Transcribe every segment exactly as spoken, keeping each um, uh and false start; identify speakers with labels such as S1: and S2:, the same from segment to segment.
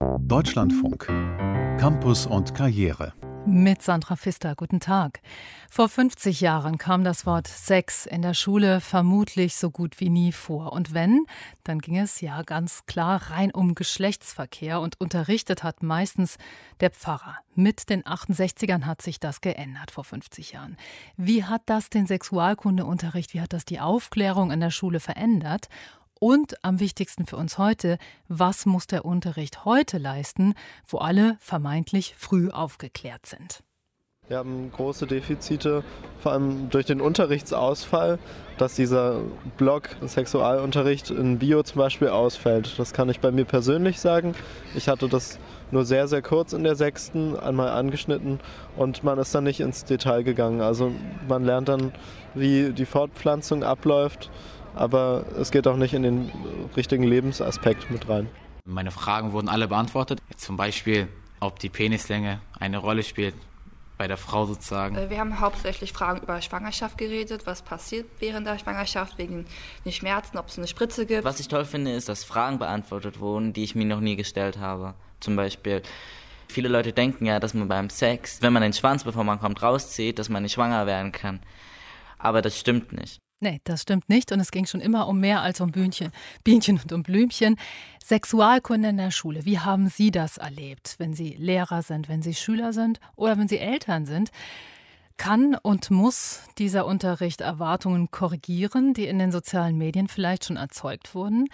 S1: Deutschlandfunk. Campus und Karriere.
S2: Mit Sandra Pfister, guten Tag. Vor fünfzig Jahren kam das Wort Sex in der Schule vermutlich so gut wie nie vor. Und wenn, dann ging es ja ganz klar rein um Geschlechtsverkehr und unterrichtet hat meistens der Pfarrer. Mit den achtundsechzigern hat sich das geändert vor fünfzig Jahren. Wie hat das den Sexualkundeunterricht, wie hat das die Aufklärung in der Schule verändert? Und am wichtigsten für uns heute, was muss der Unterricht heute leisten, wo alle vermeintlich früh aufgeklärt sind?
S3: Wir haben große Defizite, vor allem durch den Unterrichtsausfall, dass dieser Block Sexualunterricht in Bio zum Beispiel ausfällt. Das kann ich bei mir persönlich sagen. Ich hatte das nur sehr, sehr kurz in der sechsten einmal angeschnitten und man ist dann nicht ins Detail gegangen. Also man lernt dann, wie die Fortpflanzung abläuft, aber es geht auch nicht in den richtigen Lebensaspekt mit rein.
S4: Meine Fragen wurden alle beantwortet. Zum Beispiel, ob die Penislänge eine Rolle spielt bei der Frau sozusagen.
S5: Wir haben hauptsächlich Fragen über Schwangerschaft geredet, was passiert während der Schwangerschaft, wegen den Schmerzen, ob es eine Spritze gibt.
S6: Was ich toll finde, ist, dass Fragen beantwortet wurden, die ich mir noch nie gestellt habe. Zum Beispiel, viele Leute denken ja, dass man beim Sex, wenn man den Schwanz, bevor man kommt, rauszieht, dass man nicht schwanger werden kann. Aber das stimmt nicht.
S2: Nee, das stimmt nicht und es ging schon immer um mehr als um Bienchen, Bienchen und um Blümchen. Sexualkunde in der Schule, wie haben Sie das erlebt, wenn Sie Lehrer sind, wenn Sie Schüler sind oder wenn Sie Eltern sind? Kann und muss dieser Unterricht Erwartungen korrigieren, die in den sozialen Medien vielleicht schon erzeugt wurden?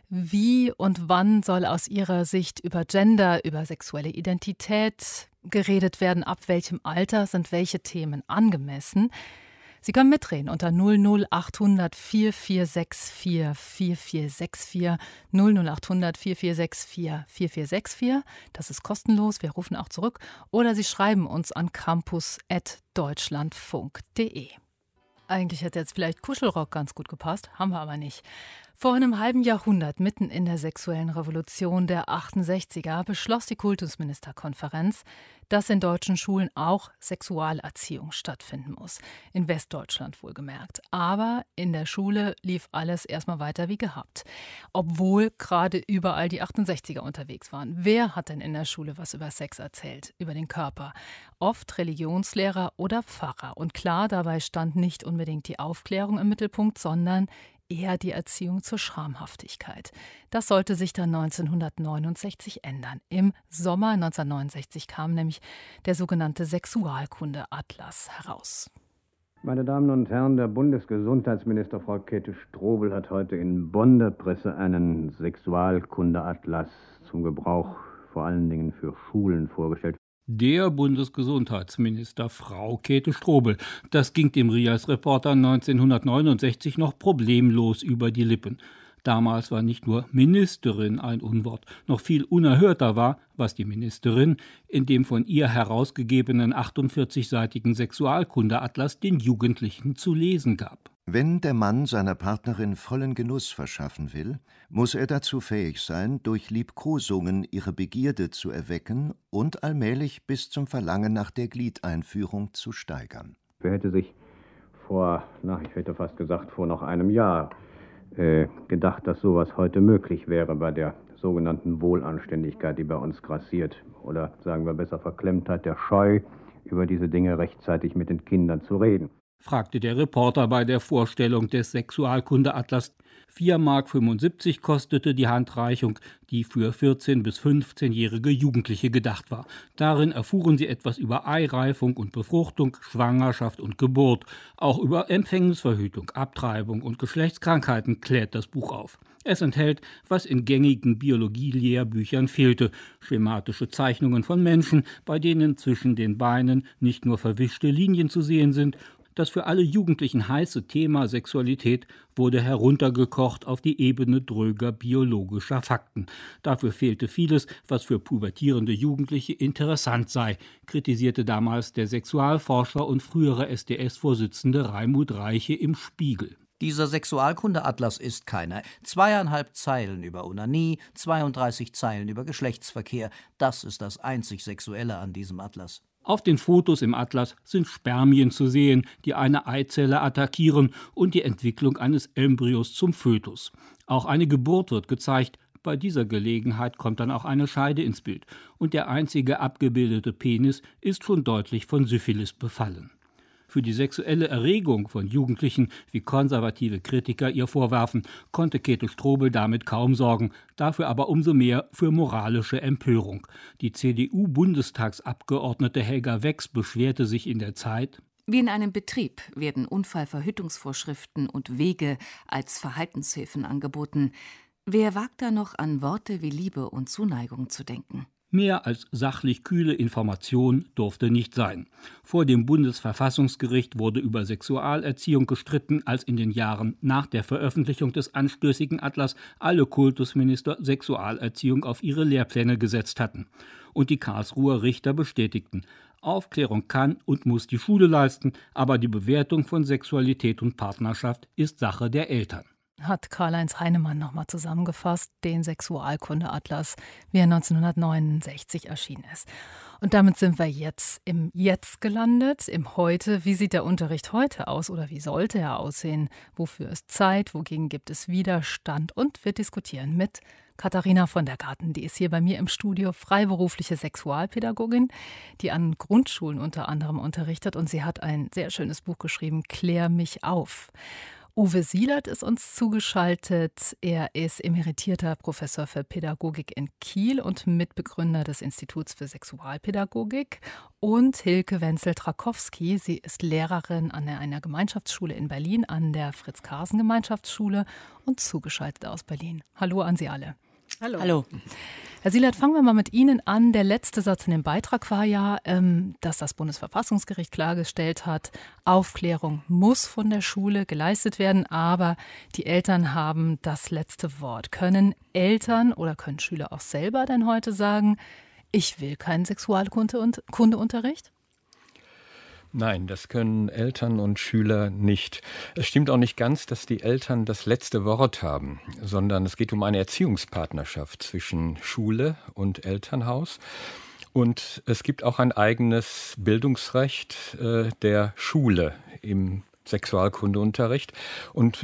S2: Wie und wann soll aus Ihrer Sicht über Gender, über sexuelle Identität geredet werden? Ab welchem Alter sind welche Themen angemessen? Sie können mitreden unter null null achthundert vier vier sechs vier vier vier sechs vier, null null achthundert vier vier sechs vier vier vier sechs vier. Das ist kostenlos, wir rufen auch zurück. Oder Sie schreiben uns an campus at deutschlandfunk punkt de. Eigentlich hätte jetzt vielleicht Kuschelrock ganz gut gepasst, haben wir aber nicht. Vor einem halben Jahrhundert, mitten in der sexuellen Revolution der achtundsechziger, beschloss die Kultusministerkonferenz, dass in deutschen Schulen auch Sexualerziehung stattfinden muss. In Westdeutschland wohlgemerkt. Aber in der Schule lief alles erstmal weiter wie gehabt. Obwohl gerade überall die achtundsechziger unterwegs waren. Wer hat denn in der Schule was über Sex erzählt, über den Körper? Oft Religionslehrer oder Pfarrer. Und klar, dabei stand nicht unbedingt die Aufklärung im Mittelpunkt, sondern eher die Erziehung zur Schamhaftigkeit. Das sollte sich dann neunzehnhundertneunundsechzig ändern. Im Sommer neunzehnhundertneunundsechzig kam nämlich der sogenannte Sexualkunde-Atlas heraus.
S7: Meine Damen und Herren, der Bundesgesundheitsminister Frau Käthe Strobel hat heute in Bonn der Presse einen Sexualkunde-Atlas zum Gebrauch vor allen Dingen für Schulen vorgestellt.
S8: Der Bundesgesundheitsminister Frau Käthe Strobel. Das ging dem Rias-Reporter neunzehnhundertneunundsechzig noch problemlos über die Lippen. Damals war nicht nur Ministerin ein Unwort. Noch viel unerhörter war, was die Ministerin in dem von ihr herausgegebenen achtundvierzigseitigen Sexualkunde-Atlas den Jugendlichen zu lesen gab.
S9: Wenn der Mann seiner Partnerin vollen Genuss verschaffen will, muss er dazu fähig sein, durch Liebkosungen ihre Begierde zu erwecken und allmählich bis zum Verlangen nach der Gliedeinführung zu steigern.
S7: Wer hätte sich vor, na, ich hätte fast gesagt, vor noch einem Jahr äh, gedacht, dass sowas heute möglich wäre bei der sogenannten Wohlanständigkeit, die bei uns grassiert. Oder sagen wir besser Verklemmtheit, der Scheu, über diese Dinge rechtzeitig mit den Kindern zu reden.
S8: Fragte der Reporter bei der Vorstellung des Sexualkunde-Atlas. vier Mark fünfundsiebzig kostete die Handreichung, die für vierzehn- bis fünfzehnjährige Jugendliche gedacht war. Darin erfuhren sie etwas über Eireifung und Befruchtung, Schwangerschaft und Geburt. Auch über Empfängnisverhütung, Abtreibung und Geschlechtskrankheiten klärt das Buch auf. Es enthält, was in gängigen Biologie-Lehrbüchern fehlte: schematische Zeichnungen von Menschen, bei denen zwischen den Beinen nicht nur verwischte Linien zu sehen sind. Das für alle Jugendlichen heiße Thema Sexualität wurde heruntergekocht auf die Ebene dröger biologischer Fakten. Dafür fehlte vieles, was für pubertierende Jugendliche interessant sei, kritisierte damals der Sexualforscher und frühere S D S-Vorsitzende Raimund Reiche im Spiegel.
S10: Dieser Sexualkunde-Atlas ist keiner. Zweieinhalb Zeilen über Onanie, zweiunddreißig Zeilen über Geschlechtsverkehr. Das ist das einzig Sexuelle an diesem Atlas.
S8: Auf den Fotos im Atlas sind Spermien zu sehen, die eine Eizelle attackieren, und die Entwicklung eines Embryos zum Fötus. Auch eine Geburt wird gezeigt, Bei dieser Gelegenheit kommt dann auch eine Scheide ins Bild und der einzige abgebildete Penis ist schon deutlich von Syphilis befallen. Für die sexuelle Erregung von Jugendlichen, wie konservative Kritiker ihr vorwerfen, konnte Käthe Strobel damit kaum sorgen, dafür aber umso mehr für moralische Empörung. Die C D U-Bundestagsabgeordnete Helga Wex beschwerte sich in der Zeit:
S11: Wie in einem Betrieb werden Unfallverhütungsvorschriften und Wege als Verhaltenshilfen angeboten. Wer wagt da noch an Worte wie Liebe und Zuneigung zu denken?
S8: Mehr als sachlich kühle Information durfte nicht sein. Vor dem Bundesverfassungsgericht wurde über Sexualerziehung gestritten, als in den Jahren nach der Veröffentlichung des anstößigen Atlas alle Kultusminister Sexualerziehung auf ihre Lehrpläne gesetzt hatten. Und die Karlsruher Richter bestätigten: Aufklärung kann und muss die Schule leisten, aber die Bewertung von Sexualität und Partnerschaft ist Sache der Eltern.
S2: Hat Karl-Heinz Heinemann nochmal zusammengefasst, den Sexualkundeatlas, wie er neunzehnhundertneunundsechzig erschienen ist. Und damit sind wir jetzt im Jetzt gelandet, im Heute. Wie sieht der Unterricht heute aus oder wie sollte er aussehen? Wofür ist Zeit? Wogegen gibt es Widerstand? Und wir diskutieren mit Katharina von der Garten. Die ist hier bei mir im Studio, freiberufliche Sexualpädagogin, die an Grundschulen unter anderem unterrichtet. Und sie hat ein sehr schönes Buch geschrieben, Klär mich auf. Uwe Sielert ist uns zugeschaltet. Er ist emeritierter Professor für Pädagogik in Kiel und Mitbegründer des Instituts für Sexualpädagogik. Und Hilke Wenzel-Trakowski, sie ist Lehrerin an einer Gemeinschaftsschule in Berlin, an der Fritz-Karsen-Gemeinschaftsschule und zugeschaltet aus Berlin. Hallo an Sie alle.
S12: Hallo. Hallo.
S2: Herr Sielert, fangen wir mal mit Ihnen an. Der letzte Satz in dem Beitrag war ja, ähm, dass das Bundesverfassungsgericht klargestellt hat, Aufklärung muss von der Schule geleistet werden, aber die Eltern haben das letzte Wort. Können Eltern oder können Schüler auch selber denn heute sagen, ich will keinen Sexualkundeunterricht?
S12: Nein, das können Eltern und Schüler nicht. Es stimmt auch nicht ganz, dass die Eltern das letzte Wort haben, sondern es geht um eine Erziehungspartnerschaft zwischen Schule und Elternhaus. Und es gibt auch ein eigenes Bildungsrecht äh, der Schule im Sexualkundeunterricht. Und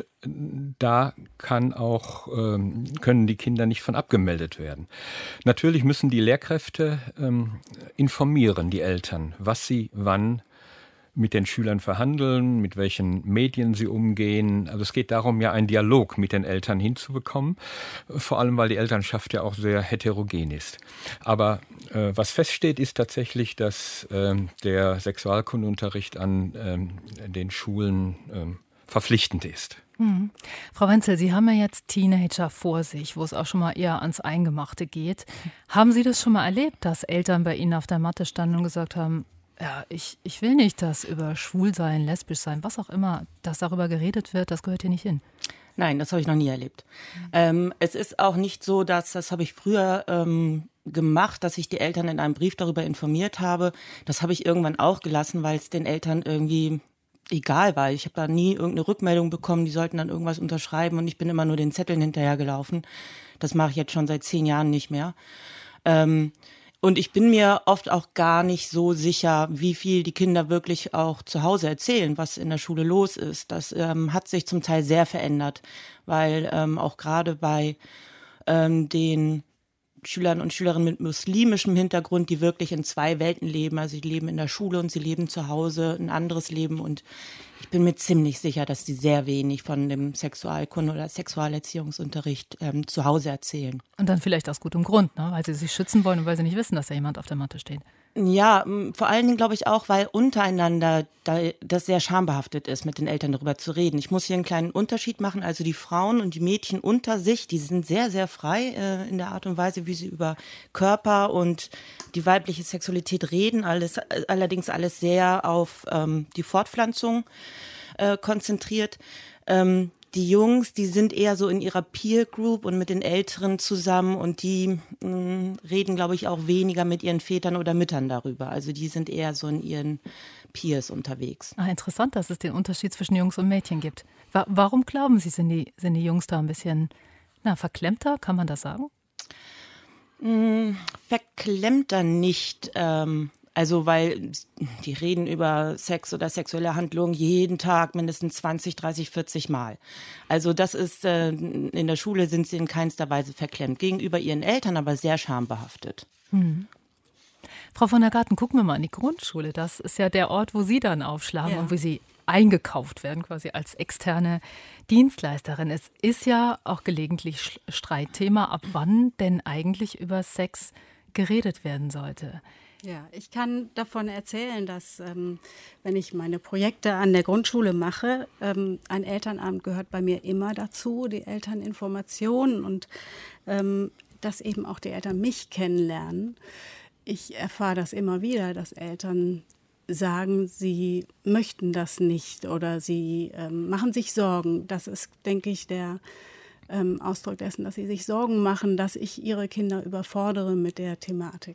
S12: da kann auch, ähm, können die Kinder nicht von abgemeldet werden. Natürlich müssen die Lehrkräfte ähm, informieren, die Eltern, was sie wann mit den Schülern verhandeln, mit welchen Medien sie umgehen. Also es geht darum, ja einen Dialog mit den Eltern hinzubekommen, vor allem weil die Elternschaft ja auch sehr heterogen ist. Aber äh, was feststeht, ist tatsächlich, dass äh, der Sexualkundeunterricht an äh, den Schulen äh, verpflichtend ist.
S2: Hm. Frau Wenzel, Sie haben ja jetzt Teenager vor sich, wo es auch schon mal eher ans Eingemachte geht. Haben Sie das schon mal erlebt, dass Eltern bei Ihnen auf der Matte standen und gesagt haben, ja, ich, ich will nicht, dass über Schwulsein, Lesbischsein, was auch immer, dass darüber geredet wird, das gehört hier nicht hin?
S13: Nein, das habe ich noch nie erlebt. Mhm. Ähm, es ist auch nicht so, dass, das habe ich früher ähm, gemacht, dass ich die Eltern in einem Brief darüber informiert habe. Das habe ich irgendwann auch gelassen, weil es den Eltern irgendwie egal war. Ich habe da nie irgendeine Rückmeldung bekommen, die sollten dann irgendwas unterschreiben und ich bin immer nur den Zetteln hinterhergelaufen. Das mache ich jetzt schon seit zehn Jahren nicht mehr. Ähm, Und ich bin mir oft auch gar nicht so sicher, wie viel die Kinder wirklich auch zu Hause erzählen, was in der Schule los ist. Das ähm, hat sich zum Teil sehr verändert, weil ähm, auch gerade bei ähm, den Schülern und Schülerinnen mit muslimischem Hintergrund, die wirklich in zwei Welten leben, also sie leben in der Schule und sie leben zu Hause ein anderes Leben und ich bin mir ziemlich sicher, dass die sehr wenig von dem Sexualkunde- oder Sexualerziehungsunterricht ähm, zu Hause erzählen.
S2: Und dann vielleicht aus gutem Grund, ne? Weil sie sich schützen wollen und weil sie nicht wissen, dass da jemand auf der Matte steht.
S13: Ja, vor allen Dingen glaube ich auch, weil untereinander da, das sehr schambehaftet ist, mit den Eltern darüber zu reden. Ich muss hier einen kleinen Unterschied machen. Also die Frauen und die Mädchen unter sich, die sind sehr, sehr frei äh, in der Art und Weise, wie sie über Körper und die weibliche Sexualität reden. Alles, allerdings alles sehr auf ähm, die Fortpflanzung äh, konzentriert. Ähm, Die Jungs, die sind eher so in ihrer Peer Group und mit den Älteren zusammen und die mh, reden, glaube ich, auch weniger mit ihren Vätern oder Müttern darüber. Also die sind eher so in ihren Peers unterwegs.
S2: Ah, interessant, dass es den Unterschied zwischen Jungs und Mädchen gibt. Wa- warum glauben Sie, sind die, sind die Jungs da ein bisschen na, verklemmter, kann man das sagen?
S13: Mh, verklemmter nicht. Ähm, Also weil die reden über Sex oder sexuelle Handlungen jeden Tag mindestens zwanzig, dreißig, vierzig Mal. Also das ist, äh, in der Schule sind sie in keinster Weise verklemmt. Gegenüber ihren Eltern aber sehr schambehaftet.
S2: Hm. Frau von der Garten, gucken wir mal in die Grundschule. Das ist ja der Ort, wo Sie dann aufschlagen ja. und wo Sie eingekauft werden, quasi als externe Dienstleisterin. Es ist ja auch gelegentlich Streitthema, ab wann denn eigentlich über Sex geredet werden sollte.
S14: Ja, ich kann davon erzählen, dass ähm, wenn ich meine Projekte an der Grundschule mache, ähm, ein Elternabend gehört bei mir immer dazu, die Elterninformation und ähm, dass eben auch die Eltern mich kennenlernen. Ich erfahre das immer wieder, dass Eltern sagen, sie möchten das nicht oder sie ähm, machen sich Sorgen. Das ist, denke ich, der ähm, Ausdruck dessen, dass sie sich Sorgen machen, dass ich ihre Kinder überfordere mit der Thematik.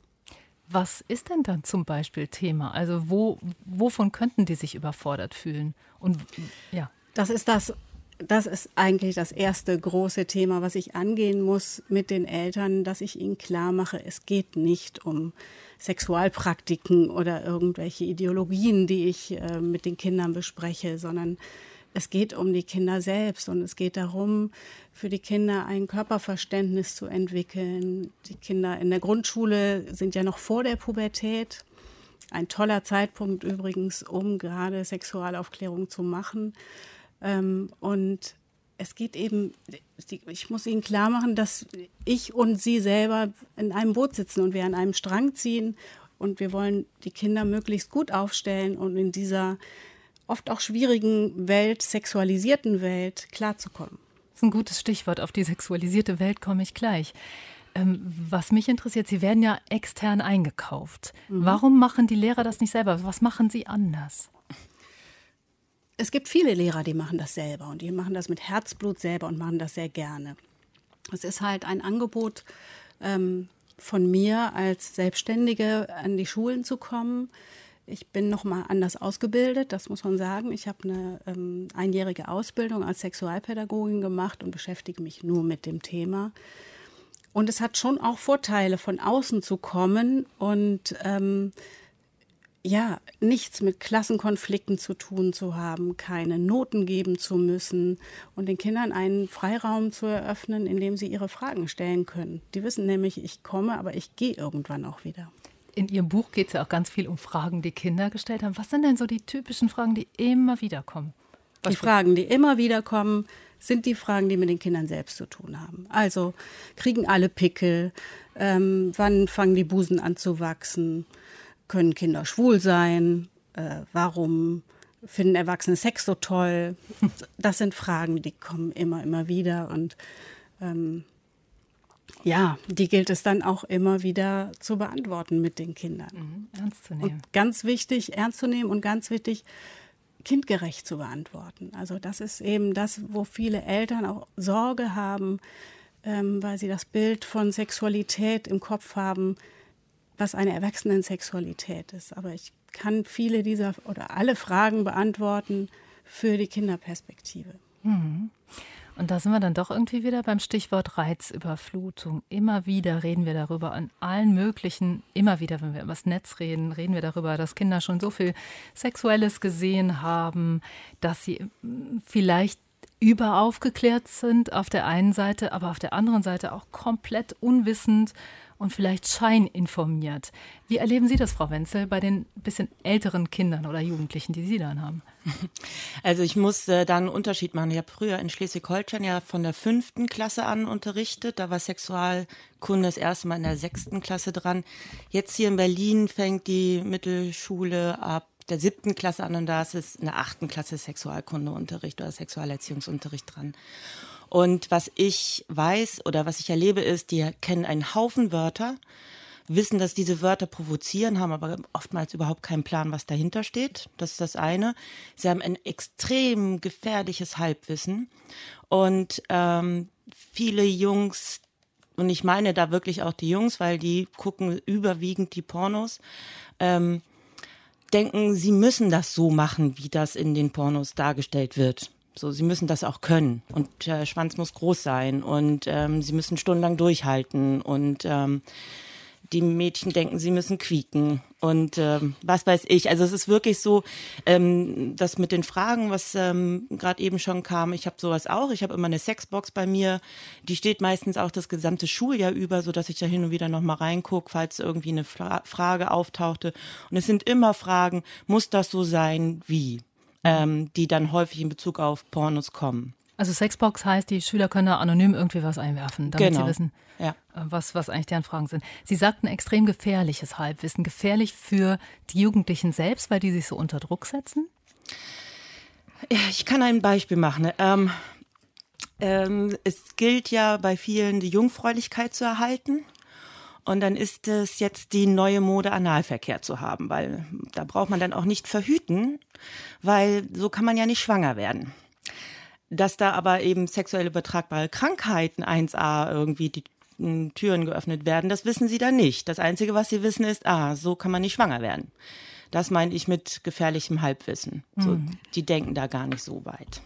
S2: Was ist denn dann zum Beispiel Thema? Also wo, wovon könnten die sich überfordert fühlen? Und ja,
S14: das ist das. Das ist eigentlich das erste große Thema, was ich angehen muss mit den Eltern, dass ich ihnen klar mache, es geht nicht um Sexualpraktiken oder irgendwelche Ideologien, die ich äh, mit den Kindern bespreche, sondern es geht um die Kinder selbst und es geht darum, für die Kinder ein Körperverständnis zu entwickeln. Die Kinder in der Grundschule sind ja noch vor der Pubertät. Ein toller Zeitpunkt übrigens, um gerade Sexualaufklärung zu machen. Ähm, und es geht eben, ich muss Ihnen klar machen, dass ich und Sie selber in einem Boot sitzen und wir an einem Strang ziehen und wir wollen die Kinder möglichst gut aufstellen und in dieser oft auch schwierigen Welt, sexualisierten Welt, klarzukommen.
S2: Das ist ein gutes Stichwort. Auf die sexualisierte Welt komme ich gleich. Ähm, was mich interessiert, Sie werden ja extern eingekauft. Mhm. Warum machen die Lehrer das nicht selber? Was machen Sie anders?
S14: Es gibt viele Lehrer, die machen das selber und die machen das mit Herzblut selber und machen das sehr gerne. Es ist halt ein Angebot ähm, von mir als Selbstständige an die Schulen zu kommen. Ich bin noch mal anders ausgebildet, das muss man sagen. Ich habe eine ähm, einjährige Ausbildung als Sexualpädagogin gemacht und beschäftige mich nur mit dem Thema. Und es hat schon auch Vorteile, von außen zu kommen und ähm, ja, nichts mit Klassenkonflikten zu tun zu haben, keine Noten geben zu müssen und den Kindern einen Freiraum zu eröffnen, in dem sie ihre Fragen stellen können. Die wissen nämlich, ich komme, aber ich gehe irgendwann auch wieder.
S2: In Ihrem Buch geht es ja auch ganz viel um Fragen, die Kinder gestellt haben. Was sind denn so die typischen Fragen, die immer wieder kommen? Was
S14: die Fragen, die immer wieder kommen, sind die Fragen, die mit den Kindern selbst zu tun haben. Also, kriegen alle Pickel? Ähm, wann fangen die Busen an zu wachsen? Können Kinder schwul sein? Äh, warum finden Erwachsene Sex so toll? Das sind Fragen, die kommen immer, immer wieder. Und ähm, ja, die gilt es dann auch immer wieder zu beantworten mit den Kindern.
S2: Mhm, ernst zu nehmen.
S14: Und ganz wichtig, ernst zu nehmen und ganz wichtig, kindgerecht zu beantworten. Also das ist eben das, wo viele Eltern auch Sorge haben, ähm, weil sie das Bild von Sexualität im Kopf haben, was eine Erwachsenensexualität ist. Aber ich kann viele dieser oder alle Fragen beantworten für die Kinderperspektive.
S2: Mhm. Und da sind wir dann doch irgendwie wieder beim Stichwort Reizüberflutung. Immer wieder reden wir darüber an allen möglichen, immer wieder, wenn wir über das Netz reden, reden wir darüber, dass Kinder schon so viel Sexuelles gesehen haben, dass sie vielleicht überaufgeklärt sind auf der einen Seite, aber auf der anderen Seite auch komplett unwissend und vielleicht scheininformiert. Wie erleben Sie das, Frau Wenzel, bei den bisschen älteren Kindern oder Jugendlichen, die Sie dann haben?
S13: Also ich muss äh, da einen Unterschied machen. Ich habe früher in Schleswig-Holstein ja von der fünften Klasse an unterrichtet. Da war Sexualkunde das erste Mal in der sechsten Klasse dran. Jetzt hier in Berlin fängt die Mittelschule ab der siebten Klasse an und da ist es in der achten Klasse Sexualkundeunterricht oder Sexualerziehungsunterricht dran. Und was ich weiß oder was ich erlebe ist, die kennen einen Haufen Wörter, wissen, dass diese Wörter provozieren, haben aber oftmals überhaupt keinen Plan, was dahinter steht. Das ist das eine. Sie haben ein extrem gefährliches Halbwissen und ähm, viele Jungs, und ich meine da wirklich auch die Jungs, weil die gucken überwiegend die Pornos, ähm, denken, sie müssen das so machen, wie das in den Pornos dargestellt wird. So, sie müssen das auch können und der äh, Schwanz muss groß sein und ähm, sie müssen stundenlang durchhalten und ähm, die Mädchen denken, sie müssen quieken und ähm, was weiß ich. Also es ist wirklich so, ähm, das mit den Fragen, was ähm, gerade eben schon kam, ich habe sowas auch. Ich habe immer eine Sexbox bei mir, die steht meistens auch das gesamte Schuljahr über, sodass ich da hin und wieder nochmal reingucke, falls irgendwie eine Fra- Frage auftauchte. Und es sind immer Fragen, muss das so sein, wie? Ähm, die dann häufig in Bezug auf Pornos kommen.
S2: Also Sexbox heißt, die Schüler können da anonym irgendwie was einwerfen, damit
S13: genau.
S2: sie wissen,
S13: ja.
S2: was, was eigentlich deren Fragen sind. Sie sagten extrem gefährliches Halbwissen. Gefährlich für die Jugendlichen selbst, weil die sich so unter Druck setzen?
S13: Ich kann ein Beispiel machen. Ähm, ähm, es gilt ja bei vielen, die Jungfräulichkeit zu erhalten. Und dann ist es jetzt die neue Mode, Analverkehr zu haben, weil da braucht man dann auch nicht verhüten, weil so kann man ja nicht schwanger werden. Dass da aber eben sexuell übertragbare Krankheiten eins a irgendwie die m, Türen geöffnet werden, das wissen sie dann nicht. Das Einzige, was sie wissen, ist, ah, so kann man nicht schwanger werden. Das meine ich mit gefährlichem Halbwissen. Mhm. So, die denken da gar nicht so weit.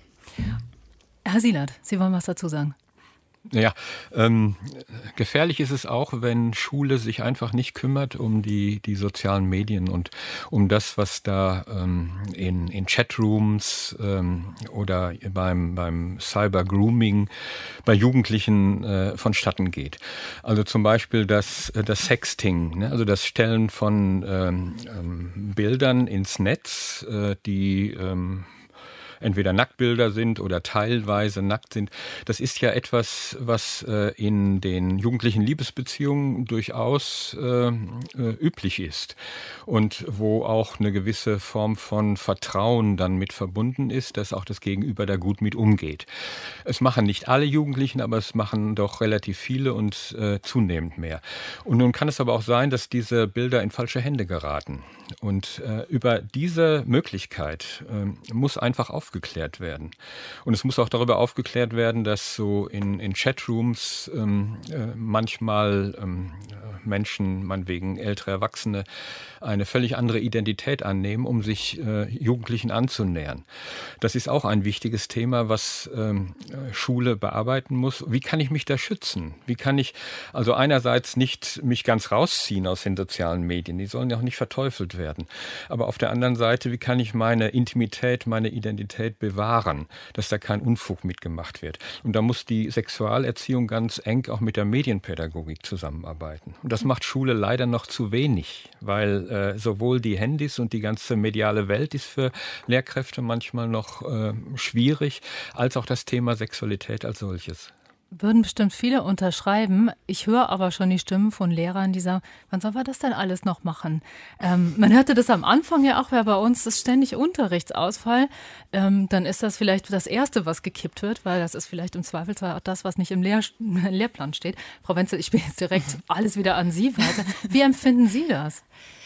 S2: Herr Sielert, Sie wollen was dazu sagen?
S12: Ja, ähm, gefährlich ist es auch, wenn Schule sich einfach nicht kümmert um die, die sozialen Medien und um das, was da ähm, in, in Chatrooms ähm, oder beim, beim Cyber-Grooming bei Jugendlichen äh, vonstatten geht. Also zum Beispiel das, das Sexting, ne? Also das Stellen von ähm, ähm, Bildern ins Netz, äh, die ähm, entweder Nacktbilder sind oder teilweise nackt sind. Das ist ja etwas, was äh, in den jugendlichen Liebesbeziehungen durchaus äh, äh, üblich ist und wo auch eine gewisse Form von Vertrauen dann mit verbunden ist, dass auch das Gegenüber da gut mit umgeht. Es machen nicht alle Jugendlichen, aber es machen doch relativ viele und äh, zunehmend mehr. Und nun kann es aber auch sein, dass diese Bilder in falsche Hände geraten. Und äh, über diese Möglichkeit äh, muss einfach auf aufgeklärt werden. Und es muss auch darüber aufgeklärt werden, dass so in, in Chatrooms ähm, äh, manchmal ähm, Menschen, meinetwegen ältere Erwachsene, eine völlig andere Identität annehmen, um sich äh, Jugendlichen anzunähern. Das ist auch ein wichtiges Thema, was ähm, Schule bearbeiten muss. Wie kann ich mich da schützen? Wie kann ich also einerseits nicht mich ganz rausziehen aus den sozialen Medien, die sollen ja auch nicht verteufelt werden. Aber auf der anderen Seite, wie kann ich meine Intimität, meine Identität bewahren, dass da kein Unfug mitgemacht wird. Und da muss die Sexualerziehung ganz eng auch mit der Medienpädagogik zusammenarbeiten. Und das macht Schule leider noch zu wenig, weil äh, sowohl die Handys und die ganze mediale Welt ist für Lehrkräfte manchmal noch äh, schwierig, als auch das Thema Sexualität als solches.
S2: Würden bestimmt viele unterschreiben. Ich höre aber schon die Stimmen von Lehrern, die sagen, wann sollen wir das denn alles noch machen? Ähm, man hörte das am Anfang ja auch, weil bei uns ist ständig Unterrichtsausfall. Ähm, dann ist das vielleicht das Erste, was gekippt wird, weil das ist vielleicht im Zweifelsfall auch das, was nicht im Lehr- Lehrplan steht. Frau Wenzel, ich spiele jetzt direkt alles wieder an Sie weiter. Wie empfinden Sie das?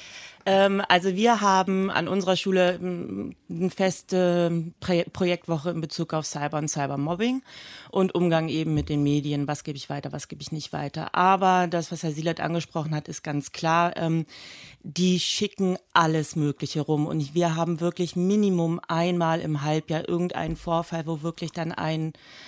S13: Also wir haben an unserer Schule eine feste Projektwoche in Bezug auf Cyber und Cybermobbing und Umgang eben mit den Medien. Was gebe ich weiter, was gebe ich nicht weiter. Aber das, was Herr Sielert angesprochen hat, ist ganz klar. Die schicken alles Mögliche rum. Und wir haben wirklich Minimum einmal im Halbjahr irgendeinen Vorfall, wo wirklich dann ein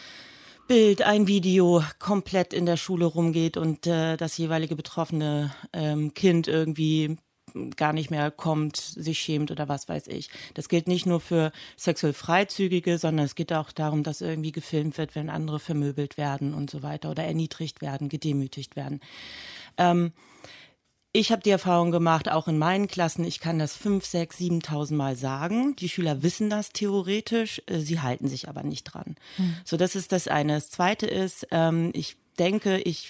S13: Bild, ein Video komplett in der Schule rumgeht und das jeweilige betroffene Kind irgendwie gar nicht mehr kommt, sich schämt oder was weiß ich. Das gilt nicht nur für sexuell Freizügige, sondern es geht auch darum, dass irgendwie gefilmt wird, wenn andere vermöbelt werden und so weiter oder erniedrigt werden, gedemütigt werden. Ähm, ich habe die Erfahrung gemacht, auch in meinen Klassen, ich kann das fünf, sechs, siebentausend Mal sagen. Die Schüler wissen das theoretisch, sie halten sich aber nicht dran. Mhm. So, das ist das eine. Das zweite ist, ähm, ich denke, ich,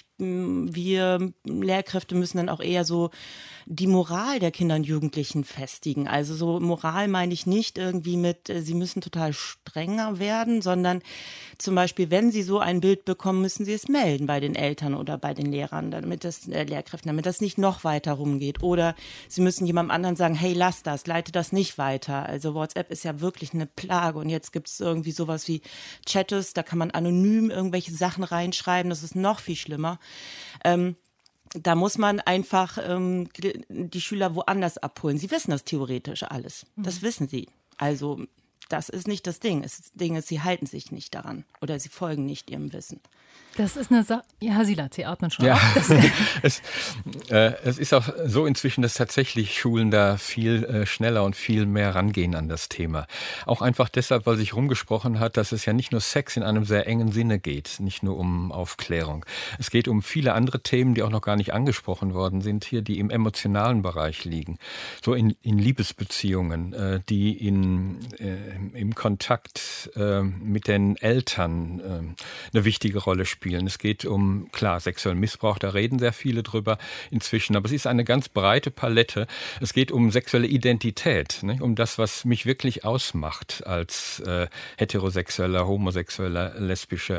S13: wir Lehrkräfte müssen dann auch eher so die Moral der Kinder und Jugendlichen festigen. Also so Moral meine ich nicht irgendwie mit, sie müssen total strenger werden, sondern zum Beispiel, wenn sie so ein Bild bekommen, müssen sie es melden bei den Eltern oder bei den Lehrern, damit das äh, Lehrkräften, damit das nicht noch weiter rumgeht. Oder sie müssen jemandem anderen sagen, hey, lass das, leite das nicht weiter. Also WhatsApp ist ja wirklich eine Plage und jetzt gibt es irgendwie sowas wie Chattes, da kann man anonym irgendwelche Sachen reinschreiben, das ist noch viel schlimmer. Ähm, da muss man einfach ähm, die Schüler woanders abholen. Sie wissen das theoretisch alles. Das wissen sie. Also das ist nicht das Ding. Das Ding ist, sie halten sich nicht daran oder sie folgen nicht ihrem Wissen.
S2: Das ist eine Sache. Ja, Silat, Sie atmen schon.
S12: Ja, es, äh, es ist auch so inzwischen, dass tatsächlich Schulen da viel äh, schneller und viel mehr rangehen an das Thema. Auch einfach deshalb, weil sich rumgesprochen hat, dass es ja nicht nur Sex in einem sehr engen Sinne geht, nicht nur um Aufklärung. Es geht um viele andere Themen, die auch noch gar nicht angesprochen worden sind hier, die im emotionalen Bereich liegen. So in, in Liebesbeziehungen, äh, die in, äh, im Kontakt äh, mit den Eltern äh, eine wichtige Rolle spielen. Es geht um, klar, sexuellen Missbrauch, da reden sehr viele drüber inzwischen, aber es ist eine ganz breite Palette. Es geht um sexuelle Identität, ne? Um das, was mich wirklich ausmacht als äh, heterosexueller, homosexueller, lesbischer,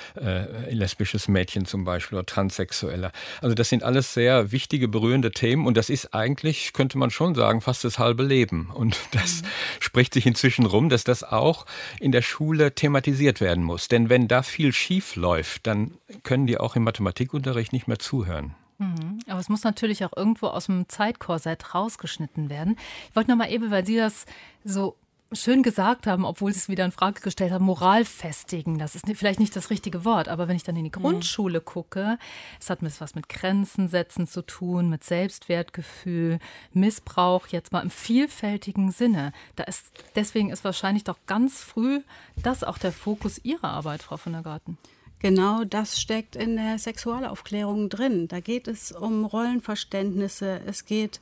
S12: äh, lesbisches Mädchen zum Beispiel oder transsexueller. Also das sind alles sehr wichtige, berührende Themen und das ist eigentlich, könnte man schon sagen, fast das halbe Leben. Und das mhm. spricht sich inzwischen rum, dass das auch in der Schule thematisiert werden muss. Denn wenn da viel schief läuft, dann können die auch im Mathematikunterricht nicht mehr zuhören.
S2: Mhm. Aber es muss natürlich auch irgendwo aus dem Zeitkorsett rausgeschnitten werden. Ich wollte noch mal eben, weil Sie das so schön gesagt haben, obwohl Sie es wieder in Frage gestellt haben, Moral festigen. Das ist vielleicht nicht das richtige Wort, aber wenn ich dann in die Grundschule mhm. gucke, es hat was mit Grenzen setzen zu tun, mit Selbstwertgefühl, Missbrauch, jetzt mal im vielfältigen Sinne. Da ist, deswegen ist wahrscheinlich doch ganz früh das auch der Fokus Ihrer Arbeit, Frau von der Garten.
S14: Genau das steckt in der Sexualaufklärung drin. Da geht es um Rollenverständnisse, es geht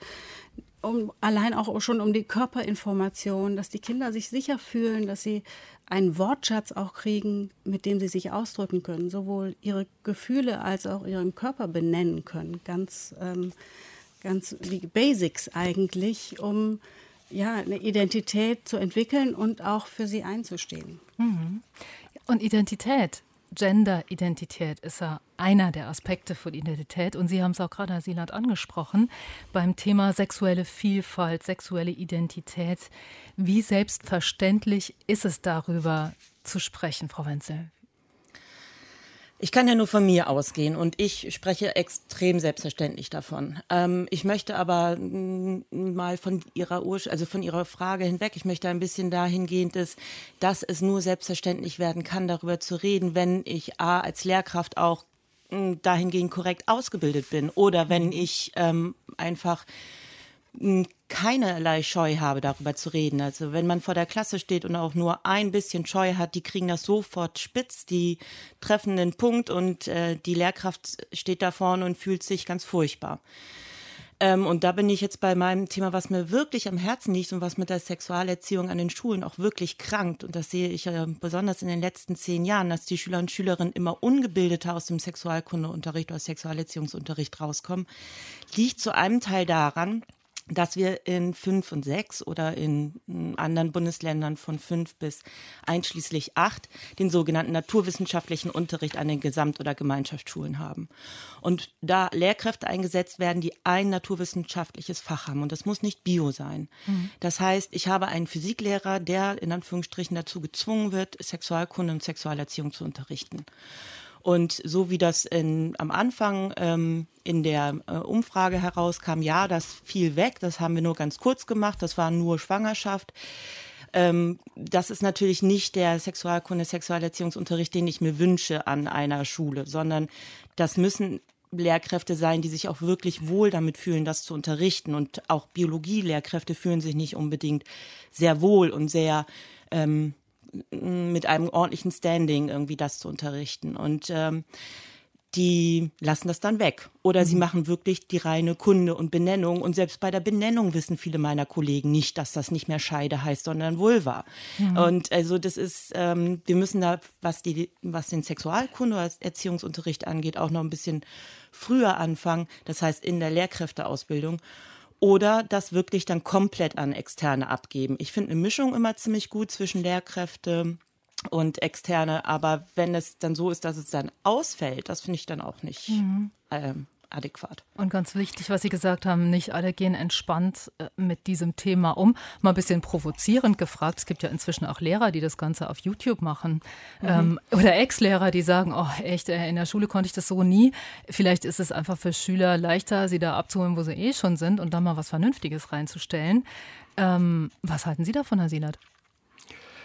S14: um, allein auch schon um die Körperinformation, dass die Kinder sich sicher fühlen, dass sie einen Wortschatz auch kriegen, mit dem sie sich ausdrücken können, sowohl ihre Gefühle als auch ihren Körper benennen können. Ganz, ähm, ganz die Basics eigentlich, um ja, eine Identität zu entwickeln und auch für sie einzustehen.
S2: Mhm. Und Identität. Gender-Identität ist ja einer der Aspekte von Identität. Und Sie haben es auch gerade, Herr Silat, angesprochen, beim Thema sexuelle Vielfalt, sexuelle Identität. Wie selbstverständlich ist es, darüber zu sprechen, Frau Wenzel?
S13: Ich kann ja nur von mir ausgehen und ich spreche extrem selbstverständlich davon. Ähm, ich möchte aber m, mal von Ihrer Ur- also von Ihrer Frage hinweg, ich möchte ein bisschen dahingehend, ist, dass es nur selbstverständlich werden kann, darüber zu reden, wenn ich A, als Lehrkraft auch m, dahingehend korrekt ausgebildet bin oder wenn ich ähm, einfach m, keinerlei Scheu habe, darüber zu reden. Also wenn man vor der Klasse steht und auch nur ein bisschen Scheu hat, die kriegen das sofort spitz, die treffen den Punkt und äh, die Lehrkraft steht da vorne und fühlt sich ganz furchtbar. Ähm, und da bin ich jetzt bei meinem Thema, was mir wirklich am Herzen liegt und was mit der Sexualerziehung an den Schulen auch wirklich krankt. Und das sehe ich äh, besonders in den letzten zehn Jahren, dass die Schüler und Schülerinnen immer ungebildeter aus dem Sexualkundeunterricht oder Sexualerziehungsunterricht rauskommen, liegt zu einem Teil daran, dass wir in fünf und sechs oder in anderen Bundesländern von fünf bis einschließlich acht den sogenannten naturwissenschaftlichen Unterricht an den Gesamt- oder Gemeinschaftsschulen haben. Und da Lehrkräfte eingesetzt werden, die ein naturwissenschaftliches Fach haben. Und das muss nicht Bio sein. Mhm. Das heißt, ich habe einen Physiklehrer, der in Anführungsstrichen dazu gezwungen wird, Sexualkunde und Sexualerziehung zu unterrichten. Und so wie das in, am Anfang ähm, in der äh, Umfrage herauskam, ja, das fiel weg, das haben wir nur ganz kurz gemacht, das war nur Schwangerschaft. Ähm, das ist natürlich nicht der Sexualkunde, Sexualerziehungsunterricht, den ich mir wünsche an einer Schule, sondern das müssen Lehrkräfte sein, die sich auch wirklich wohl damit fühlen, das zu unterrichten. Und auch Biologie-Lehrkräfte fühlen sich nicht unbedingt sehr wohl und sehr ähm, mit einem ordentlichen Standing irgendwie das zu unterrichten. Und ähm, die lassen das dann weg. Oder mhm. sie machen wirklich die reine Kunde und Benennung. Und selbst bei der Benennung wissen viele meiner Kollegen nicht, dass das nicht mehr Scheide heißt, sondern Vulva. Mhm. Und also das ist, ähm, wir müssen da, was die, was den Sexualkunde oder Erziehungsunterricht angeht, auch noch ein bisschen früher anfangen. Das heißt in der Lehrkräfteausbildung. Oder das wirklich dann komplett an Externe abgeben. Ich finde eine Mischung immer ziemlich gut zwischen Lehrkräfte und Externe. Aber wenn es dann so ist, dass es dann ausfällt, das finde ich dann auch nicht mhm. ähm, adäquat.
S2: Und ganz wichtig, was Sie gesagt haben, nicht alle gehen entspannt äh, mit diesem Thema um. Mal ein bisschen provozierend gefragt. Es gibt ja inzwischen auch Lehrer, die das Ganze auf YouTube machen. Mhm. Ähm, oder Ex-Lehrer, die sagen, oh echt, äh, in der Schule konnte ich das so nie. Vielleicht ist es einfach für Schüler leichter, sie da abzuholen, wo sie eh schon sind und dann mal was Vernünftiges reinzustellen. Ähm, was halten Sie davon, Herr Silat?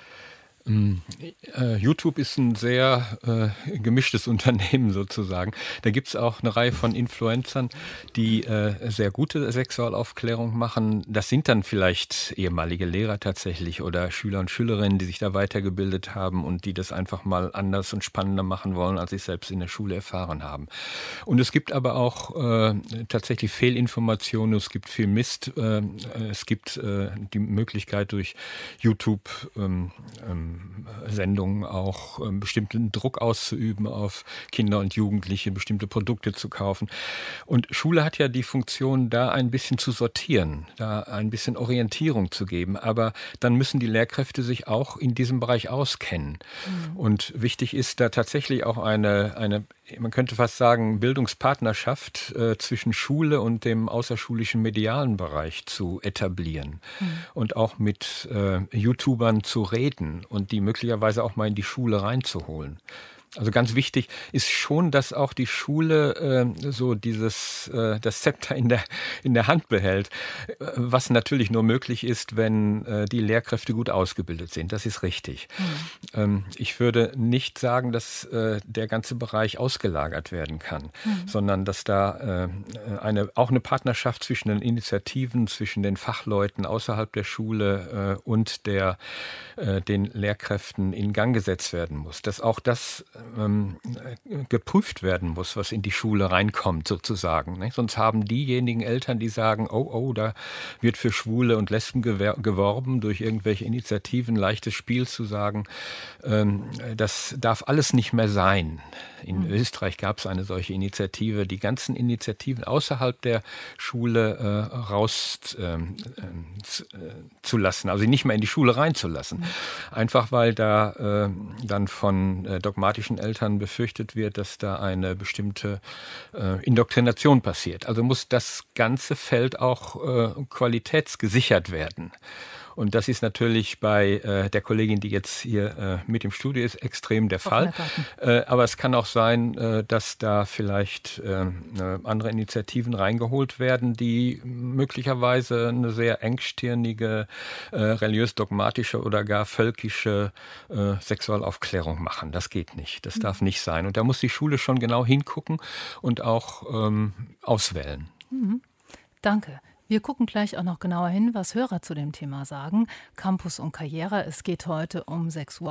S12: YouTube ist ein sehr äh, gemischtes Unternehmen sozusagen. Da gibt es auch eine Reihe von Influencern, die äh, sehr gute Sexualaufklärung machen. Das sind dann vielleicht ehemalige Lehrer tatsächlich oder Schüler und Schülerinnen, die sich da weitergebildet haben und die das einfach mal anders und spannender machen wollen, als sie selbst in der Schule erfahren haben. Und es gibt aber auch äh, tatsächlich Fehlinformationen, es gibt viel Mist, äh, es gibt äh, die Möglichkeit durch YouTube ähm, ähm, Sendungen auch ähm, bestimmten Druck auszuüben auf Kinder und Jugendliche, bestimmte Produkte zu kaufen. Und Schule hat ja die Funktion, da ein bisschen zu sortieren, da ein bisschen Orientierung zu geben. Aber dann müssen die Lehrkräfte sich auch in diesem Bereich auskennen. Mhm. Und wichtig ist da tatsächlich auch eine, eine man könnte fast sagen, Bildungspartnerschaft äh, zwischen Schule und dem außerschulischen medialen Bereich zu etablieren. Mhm. Und auch mit äh, YouTubern zu reden und die möglicherweise auch mal in die Schule reinzuholen. Also ganz wichtig ist schon, dass auch die Schule äh, so dieses äh, das Zepter in der in der Hand behält, was natürlich nur möglich ist, wenn äh, die Lehrkräfte gut ausgebildet sind. Das ist richtig. Mhm. Ähm, ich würde nicht sagen, dass äh, der ganze Bereich ausgelagert werden kann, mhm. sondern dass da äh, eine auch eine Partnerschaft zwischen den Initiativen, zwischen den Fachleuten außerhalb der Schule äh, und der äh, den Lehrkräften in Gang gesetzt werden muss. Dass auch das Ähm, geprüft werden muss, was in die Schule reinkommt sozusagen. Ne? Sonst haben diejenigen Eltern, die sagen, oh, oh, da wird für Schwule und Lesben gewer- geworben, durch irgendwelche Initiativen, leichtes Spiel zu sagen, ähm, das darf alles nicht mehr sein. In mhm. Österreich gab es eine solche Initiative, die ganzen Initiativen außerhalb der Schule äh, raus äh, zu, äh, zu lassen, also nicht mehr in die Schule reinzulassen. Mhm. Einfach weil da äh, dann von äh, dogmatischen Eltern befürchtet wird, dass da eine bestimmte äh, Indoktrination passiert. Also muss das ganze Feld auch äh, qualitätsgesichert werden. Und das ist natürlich bei äh, der Kollegin, die jetzt hier äh, mit im Studio ist, extrem der Fall. Äh, aber es kann auch sein, äh, dass da vielleicht äh, andere Initiativen reingeholt werden, die möglicherweise eine sehr engstirnige, äh, religiös-dogmatische oder gar völkische äh, Sexualaufklärung machen. Das geht nicht. Das mhm. darf nicht sein. Und da muss die Schule schon genau hingucken und auch ähm, auswählen.
S2: Mhm. Danke. Wir gucken gleich auch noch genauer hin, was Hörer zu dem Thema sagen. Campus und Karriere. Es geht heute um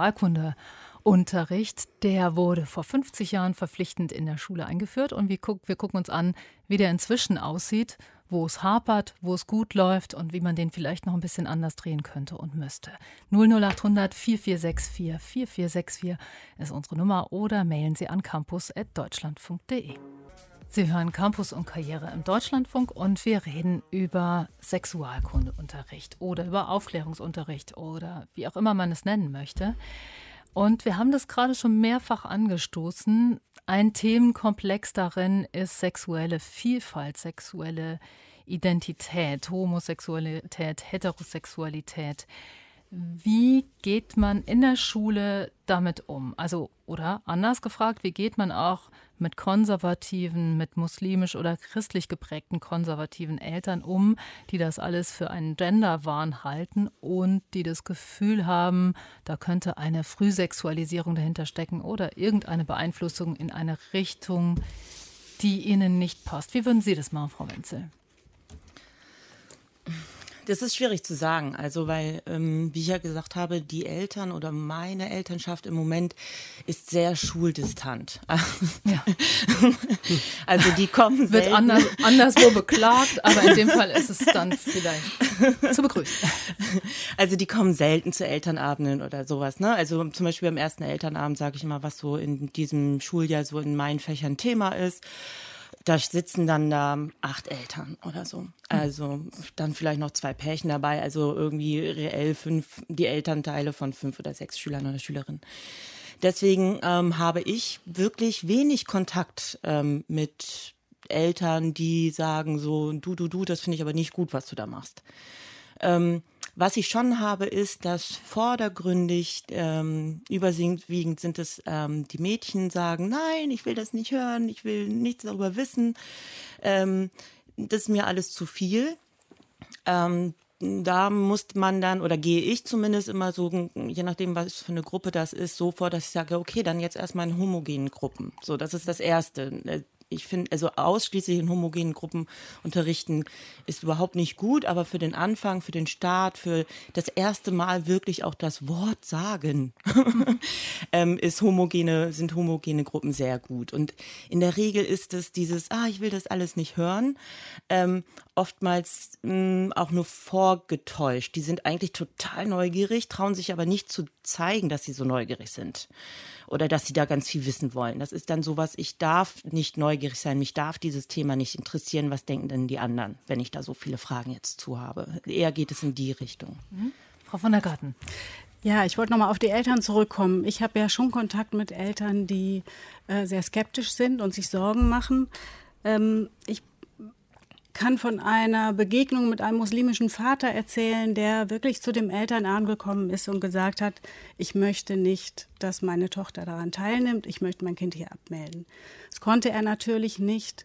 S2: Sexualkundeunterricht. Der wurde vor fünfzig Jahren verpflichtend in der Schule eingeführt. Und wir, guck, wir gucken uns an, wie der inzwischen aussieht, wo es hapert, wo es gut läuft und wie man den vielleicht noch ein bisschen anders drehen könnte und müsste. null null acht hundert vier vier sechs vier vier vier sechs vier ist unsere Nummer oder mailen Sie an campus at deutschlandfunk punkt de. Sie hören Campus und Karriere im Deutschlandfunk und wir reden über Sexualkundeunterricht oder über Aufklärungsunterricht oder wie auch immer man es nennen möchte. Und wir haben das gerade schon mehrfach angestoßen. Ein Themenkomplex darin ist sexuelle Vielfalt, sexuelle Identität, Homosexualität, Heterosexualität. Wie geht man in der Schule damit um? Also, oder anders gefragt, wie geht man auch mit konservativen, mit muslimisch oder christlich geprägten konservativen Eltern um, die das alles für einen Genderwahn halten und die das Gefühl haben, da könnte eine Frühsexualisierung dahinter stecken oder irgendeine Beeinflussung in eine Richtung, die ihnen nicht passt. Wie würden Sie das machen, Frau Wenzel?
S13: Das ist schwierig zu sagen, also weil, ähm, wie ich ja gesagt habe, die Eltern oder meine Elternschaft im Moment ist sehr schuldistant. Ja. Also die kommen
S2: Wird anders, anderswo beklagt, aber in dem Fall ist es dann vielleicht zu begrüßen.
S13: Also die kommen selten zu Elternabenden oder sowas, ne? Also zum Beispiel am ersten Elternabend sage ich immer, was so in diesem Schuljahr so in meinen Fächern Thema ist. Da sitzen dann da acht Eltern oder so. Also dann vielleicht noch zwei Pärchen dabei, also irgendwie reell fünf, die Elternteile von fünf oder sechs Schülern oder Schülerinnen. Deswegen ähm, habe ich wirklich wenig Kontakt ähm, mit Eltern, die sagen so, du, du, du, das finde ich aber nicht gut, was du da machst. Ähm, was ich schon habe, ist, dass vordergründig ähm, überwiegend sind es ähm, die Mädchen sagen, nein, ich will das nicht hören, ich will nichts darüber wissen, ähm, das ist mir alles zu viel. Ähm, da muss man dann, oder gehe ich zumindest immer so, je nachdem, was für eine Gruppe das ist, so vor, dass ich sage, okay, dann jetzt erstmal in homogenen Gruppen. So, das ist das Erste. Ich finde, also ausschließlich in homogenen Gruppen unterrichten ist überhaupt nicht gut, aber für den Anfang, für den Start, für das erste Mal wirklich auch das Wort sagen, ähm, ist homogene, sind homogene Gruppen sehr gut. Und in der Regel ist es dieses, ah, ich will das alles nicht hören, ähm, oftmals mh, auch nur vorgetäuscht. Die sind eigentlich total neugierig, trauen sich aber nicht zu zeigen, dass sie so neugierig sind. Oder dass sie da ganz viel wissen wollen. Das ist dann sowas, ich darf nicht neugierig sein, mich darf dieses Thema nicht interessieren, was denken denn die anderen, wenn ich da so viele Fragen jetzt zu habe. Eher geht es in die Richtung.
S2: Mhm. Frau von der Garten.
S14: Ja, ich wollte nochmal auf die Eltern zurückkommen. Ich habe ja schon Kontakt mit Eltern, die äh, sehr skeptisch sind und sich Sorgen machen. Ähm, ich kann von einer Begegnung mit einem muslimischen Vater erzählen, der wirklich zu dem Elternabend gekommen ist und gesagt hat, ich möchte nicht, dass meine Tochter daran teilnimmt, ich möchte mein Kind hier abmelden. Das konnte er natürlich nicht,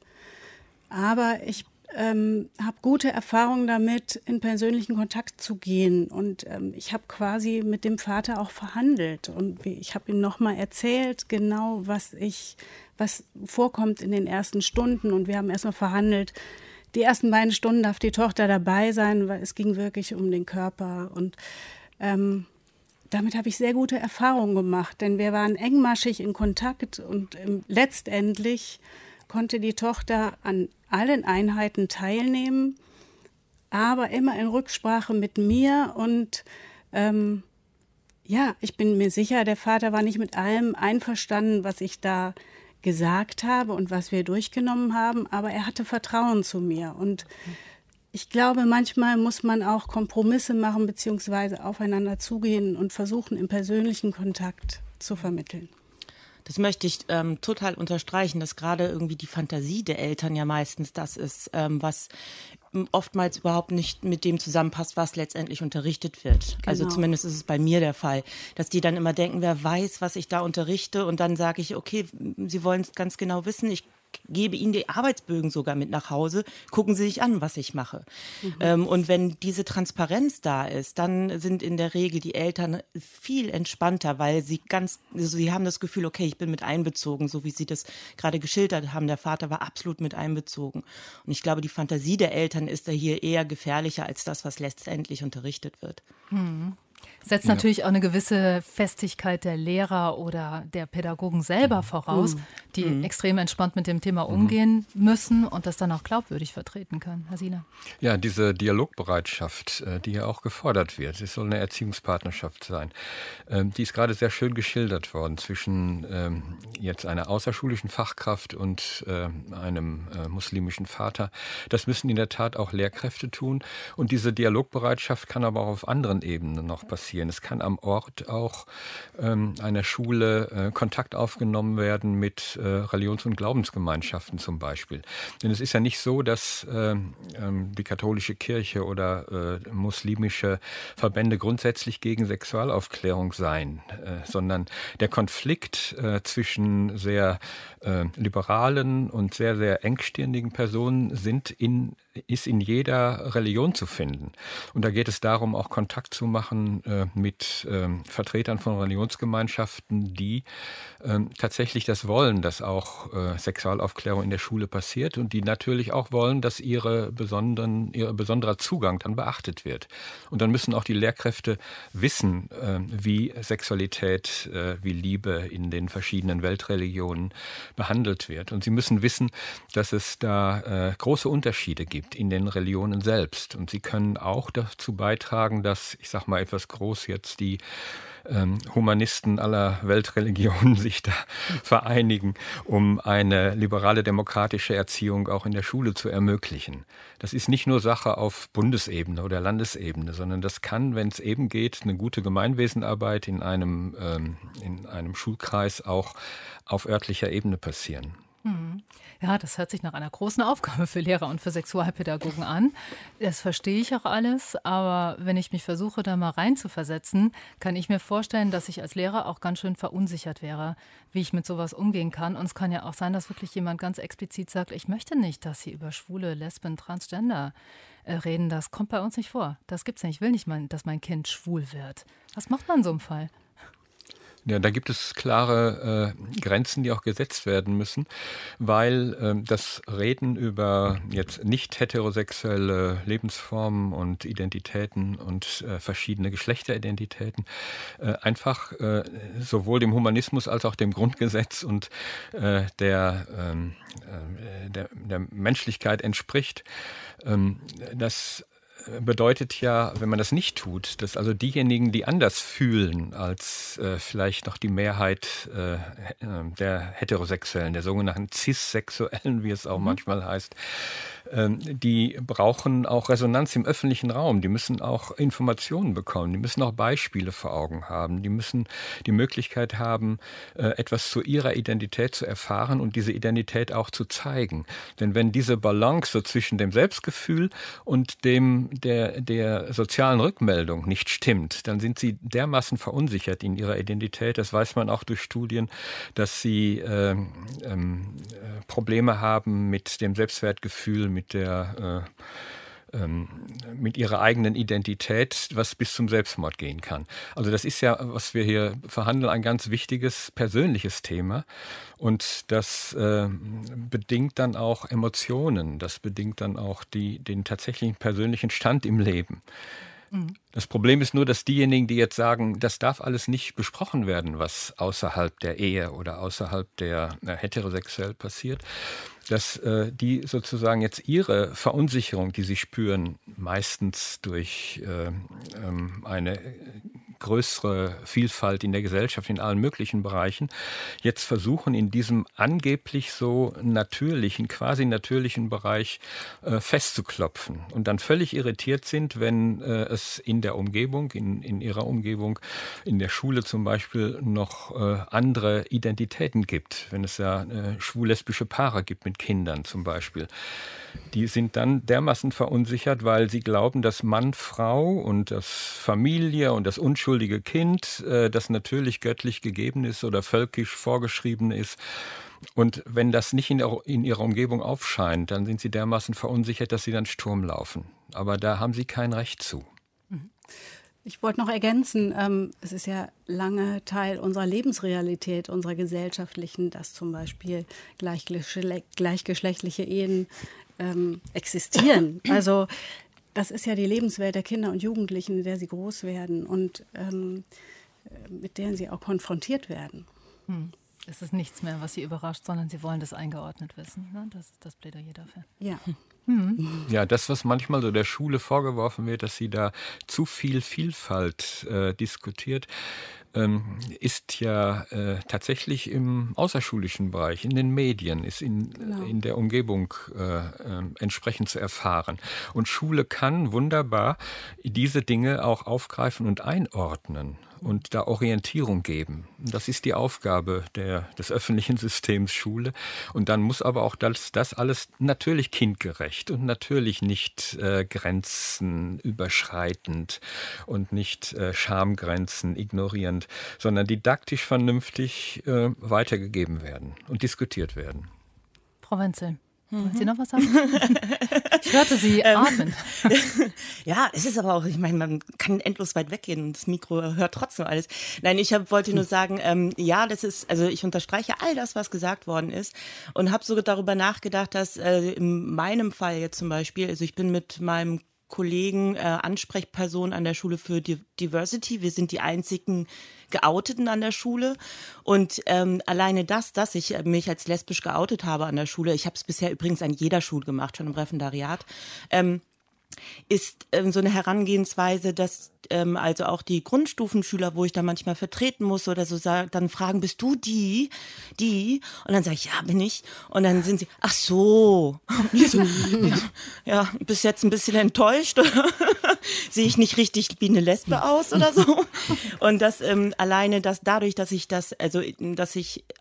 S14: aber ich ähm, habe gute Erfahrungen damit, in persönlichen Kontakt zu gehen und ähm, ich habe quasi mit dem Vater auch verhandelt und ich habe ihm nochmal erzählt, genau was ich, was vorkommt in den ersten Stunden und wir haben erstmal verhandelt. Die ersten beiden Stunden darf die Tochter dabei sein, weil es ging wirklich um den Körper. Und ähm, damit habe ich sehr gute Erfahrungen gemacht, denn wir waren engmaschig in Kontakt und ähm, letztendlich konnte die Tochter an allen Einheiten teilnehmen, aber immer in Rücksprache mit mir. Und ähm, ja, ich bin mir sicher, der Vater war nicht mit allem einverstanden, was ich da gesagt habe und was wir durchgenommen haben, aber er hatte Vertrauen zu mir und ich glaube, manchmal muss man auch Kompromisse machen beziehungsweise aufeinander zugehen und versuchen, im persönlichen Kontakt zu vermitteln.
S13: Das möchte ich ähm, total unterstreichen, dass gerade irgendwie die Fantasie der Eltern ja meistens das ist, ähm, was oftmals überhaupt nicht mit dem zusammenpasst, was letztendlich unterrichtet wird. Genau. Also zumindest ist es bei mir der Fall, dass die dann immer denken, wer weiß, was ich da unterrichte und dann sage ich, okay, Sie wollen es ganz genau wissen, ich gebe Ihnen die Arbeitsbögen sogar mit nach Hause, gucken Sie sich an, was ich mache. Mhm. Ähm, und wenn diese Transparenz da ist, dann sind in der Regel die Eltern viel entspannter, weil sie ganz, also sie haben das Gefühl, okay, ich bin mit einbezogen, so wie Sie das gerade geschildert haben. Der Vater war absolut mit einbezogen. Und ich glaube, die Fantasie der Eltern ist da hier eher gefährlicher als das, was letztendlich unterrichtet wird.
S2: Mhm. Setzt ja. natürlich auch eine gewisse Festigkeit der Lehrer oder der Pädagogen selber voraus, mhm. die mhm. extrem entspannt mit dem Thema umgehen mhm. müssen und das dann auch glaubwürdig vertreten können. Herr Siener.
S12: Ja, diese Dialogbereitschaft, die ja auch gefordert wird, es soll eine Erziehungspartnerschaft sein, die ist gerade sehr schön geschildert worden zwischen jetzt einer außerschulischen Fachkraft und einem muslimischen Vater. Das müssen in der Tat auch Lehrkräfte tun und diese Dialogbereitschaft kann aber auch auf anderen Ebenen noch passieren. Es kann am Ort auch ähm, einer Schule äh, Kontakt aufgenommen werden mit äh, Religions- und Glaubensgemeinschaften zum Beispiel. Denn es ist ja nicht so, dass äh, ähm, die katholische Kirche oder äh, muslimische Verbände grundsätzlich gegen Sexualaufklärung seien, äh, sondern der Konflikt äh, zwischen sehr äh, liberalen und sehr, sehr engstirnigen Personen sind in, ist in jeder Religion zu finden. Und da geht es darum, auch Kontakt zu machen äh, mit ähm, Vertretern von Religionsgemeinschaften, die ähm, tatsächlich das wollen, dass auch äh, Sexualaufklärung in der Schule passiert und die natürlich auch wollen, dass ihre besonderen, ihr besonderer Zugang dann beachtet wird. Und dann müssen auch die Lehrkräfte wissen, äh, wie Sexualität, äh, wie Liebe in den verschiedenen Weltreligionen behandelt wird. Und sie müssen wissen, dass es da äh, große Unterschiede gibt in den Religionen selbst. Und sie können auch dazu beitragen, dass, ich sag mal etwas groß jetzt die ähm, Humanisten aller Weltreligionen sich da vereinigen, um eine liberale demokratische Erziehung auch in der Schule zu ermöglichen. Das ist nicht nur Sache auf Bundesebene oder Landesebene, sondern das kann, wenn es eben geht, eine gute Gemeinwesenarbeit in einem, ähm, in einem Schulkreis auch auf örtlicher Ebene passieren.
S2: Hm. Ja, das hört sich nach einer großen Aufgabe für Lehrer und für Sexualpädagogen an. Das verstehe ich auch alles, aber wenn ich mich versuche, da mal reinzuversetzen, kann ich mir vorstellen, dass ich als Lehrer auch ganz schön verunsichert wäre, wie ich mit sowas umgehen kann. Und es kann ja auch sein, dass wirklich jemand ganz explizit sagt, ich möchte nicht, dass Sie über Schwule, Lesben, Transgender äh, reden. Das kommt bei uns nicht vor. Das gibt's nicht. Ich will nicht, mein, dass mein Kind schwul wird. Was macht man in so einem Fall?
S12: Ja, da gibt es klare äh, Grenzen, die auch gesetzt werden müssen, weil äh, das Reden über jetzt nicht heterosexuelle Lebensformen und Identitäten und äh, verschiedene Geschlechteridentitäten äh, einfach äh, sowohl dem Humanismus als auch dem Grundgesetz und äh, der, ähm, äh, der, der Menschlichkeit entspricht. Ähm, das bedeutet ja, wenn man das nicht tut, dass also diejenigen, die anders fühlen als äh, vielleicht noch die Mehrheit äh, der Heterosexuellen, der sogenannten Cissexuellen, wie es auch mhm. manchmal heißt, äh, die brauchen auch Resonanz im öffentlichen Raum. Die müssen auch Informationen bekommen, die müssen auch Beispiele vor Augen haben, die müssen die Möglichkeit haben, äh, etwas zu ihrer Identität zu erfahren und diese Identität auch zu zeigen. Denn wenn diese Balance so zwischen dem Selbstgefühl und dem Der, der sozialen Rückmeldung nicht stimmt, dann sind sie dermaßen verunsichert in ihrer Identität. Das weiß man auch durch Studien, dass sie äh, ähm, äh, Probleme haben mit dem Selbstwertgefühl, mit der äh, ähm, mit ihrer eigenen Identität, was bis zum Selbstmord gehen kann. Also das ist ja, was wir hier verhandeln, ein ganz wichtiges persönliches Thema. Und das äh, bedingt dann auch Emotionen, das bedingt dann auch die, den tatsächlichen persönlichen Stand im Leben. Mhm. Das Problem ist nur, dass diejenigen, die jetzt sagen, das darf alles nicht besprochen werden, was außerhalb der Ehe oder außerhalb der äh, heterosexuell passiert, dass äh, die sozusagen jetzt ihre Verunsicherung, die sie spüren, meistens durch äh, ähm, eine größere Vielfalt in der Gesellschaft, in allen möglichen Bereichen, jetzt versuchen, in diesem angeblich so natürlichen, quasi natürlichen Bereich äh, festzuklopfen und dann völlig irritiert sind, wenn äh, es in der Umgebung, in, in ihrer Umgebung, in der Schule zum Beispiel noch äh, andere Identitäten gibt, wenn es ja äh, schwul-lesbische Paare gibt mit Kindern zum Beispiel. Die sind dann dermaßen verunsichert, weil sie glauben, dass Mann, Frau und das Familie und das unschuldige Kind, äh, das natürlich göttlich gegeben ist oder völkisch vorgeschrieben ist. Und wenn das nicht in, der, in ihrer Umgebung aufscheint, dann sind sie dermaßen verunsichert, dass sie dann Sturm laufen. Aber da haben sie kein Recht zu.
S14: Ich wollte noch ergänzen, ähm, es ist ja lange Teil unserer Lebensrealität, unserer gesellschaftlichen, dass zum Beispiel gleichgeschle- gleichgeschlechtliche Ehen ähm, existieren. Also das ist ja die Lebenswelt der Kinder und Jugendlichen, in der sie groß werden und ähm, mit denen sie auch konfrontiert werden.
S2: Hm. Es ist nichts mehr, was sie überrascht, sondern sie wollen das eingeordnet wissen. Ne? Das ist das Plädoyer dafür.
S14: Ja.
S2: Mhm.
S12: Ja, das, was manchmal so der Schule vorgeworfen wird, dass sie da zu viel Vielfalt äh, diskutiert, ähm, ist ja äh, tatsächlich im außerschulischen Bereich, in den Medien, ist in, genau. in der Umgebung äh, äh, entsprechend zu erfahren. Und Schule kann wunderbar diese Dinge auch aufgreifen und einordnen und da Orientierung geben. Das ist die Aufgabe der, des öffentlichen Systems Schule. Und dann muss aber auch das, das alles natürlich kindgerecht und natürlich nicht äh, grenzenüberschreitend und nicht äh, Schamgrenzen ignorierend, sondern didaktisch vernünftig äh, weitergegeben werden und diskutiert werden.
S2: Frau Wenzel, wollen Sie noch was sagen? Ich hörte Sie atmen.
S13: Ja, es ist aber auch, ich meine, man kann endlos weit weggehen und das Mikro hört trotzdem alles. Nein, ich hab, wollte nur sagen, ähm, ja, das ist, also ich unterstreiche all das, was gesagt worden ist und habe sogar darüber nachgedacht, dass äh, in meinem Fall jetzt zum Beispiel, also ich bin mit meinem Kollegen, äh, Ansprechperson an der Schule für Diversity. Wir sind die einzigen Geouteten an der Schule. Und ähm, alleine das, dass ich mich als lesbisch geoutet habe an der Schule, ich habe es bisher übrigens an jeder Schule gemacht, schon im Referendariat, ähm, ist ähm, so eine Herangehensweise, dass ähm, also auch die Grundstufenschüler, wo ich da manchmal vertreten muss oder so, dann fragen, bist du die, die? Und dann sage ich, ja, bin ich. Und dann sind sie, ach so. so ja, ja, bis jetzt ein bisschen enttäuscht oder sehe ich nicht richtig wie eine Lesbe aus oder so. Und das ähm, alleine, dass dadurch, dass ich das, also dass ich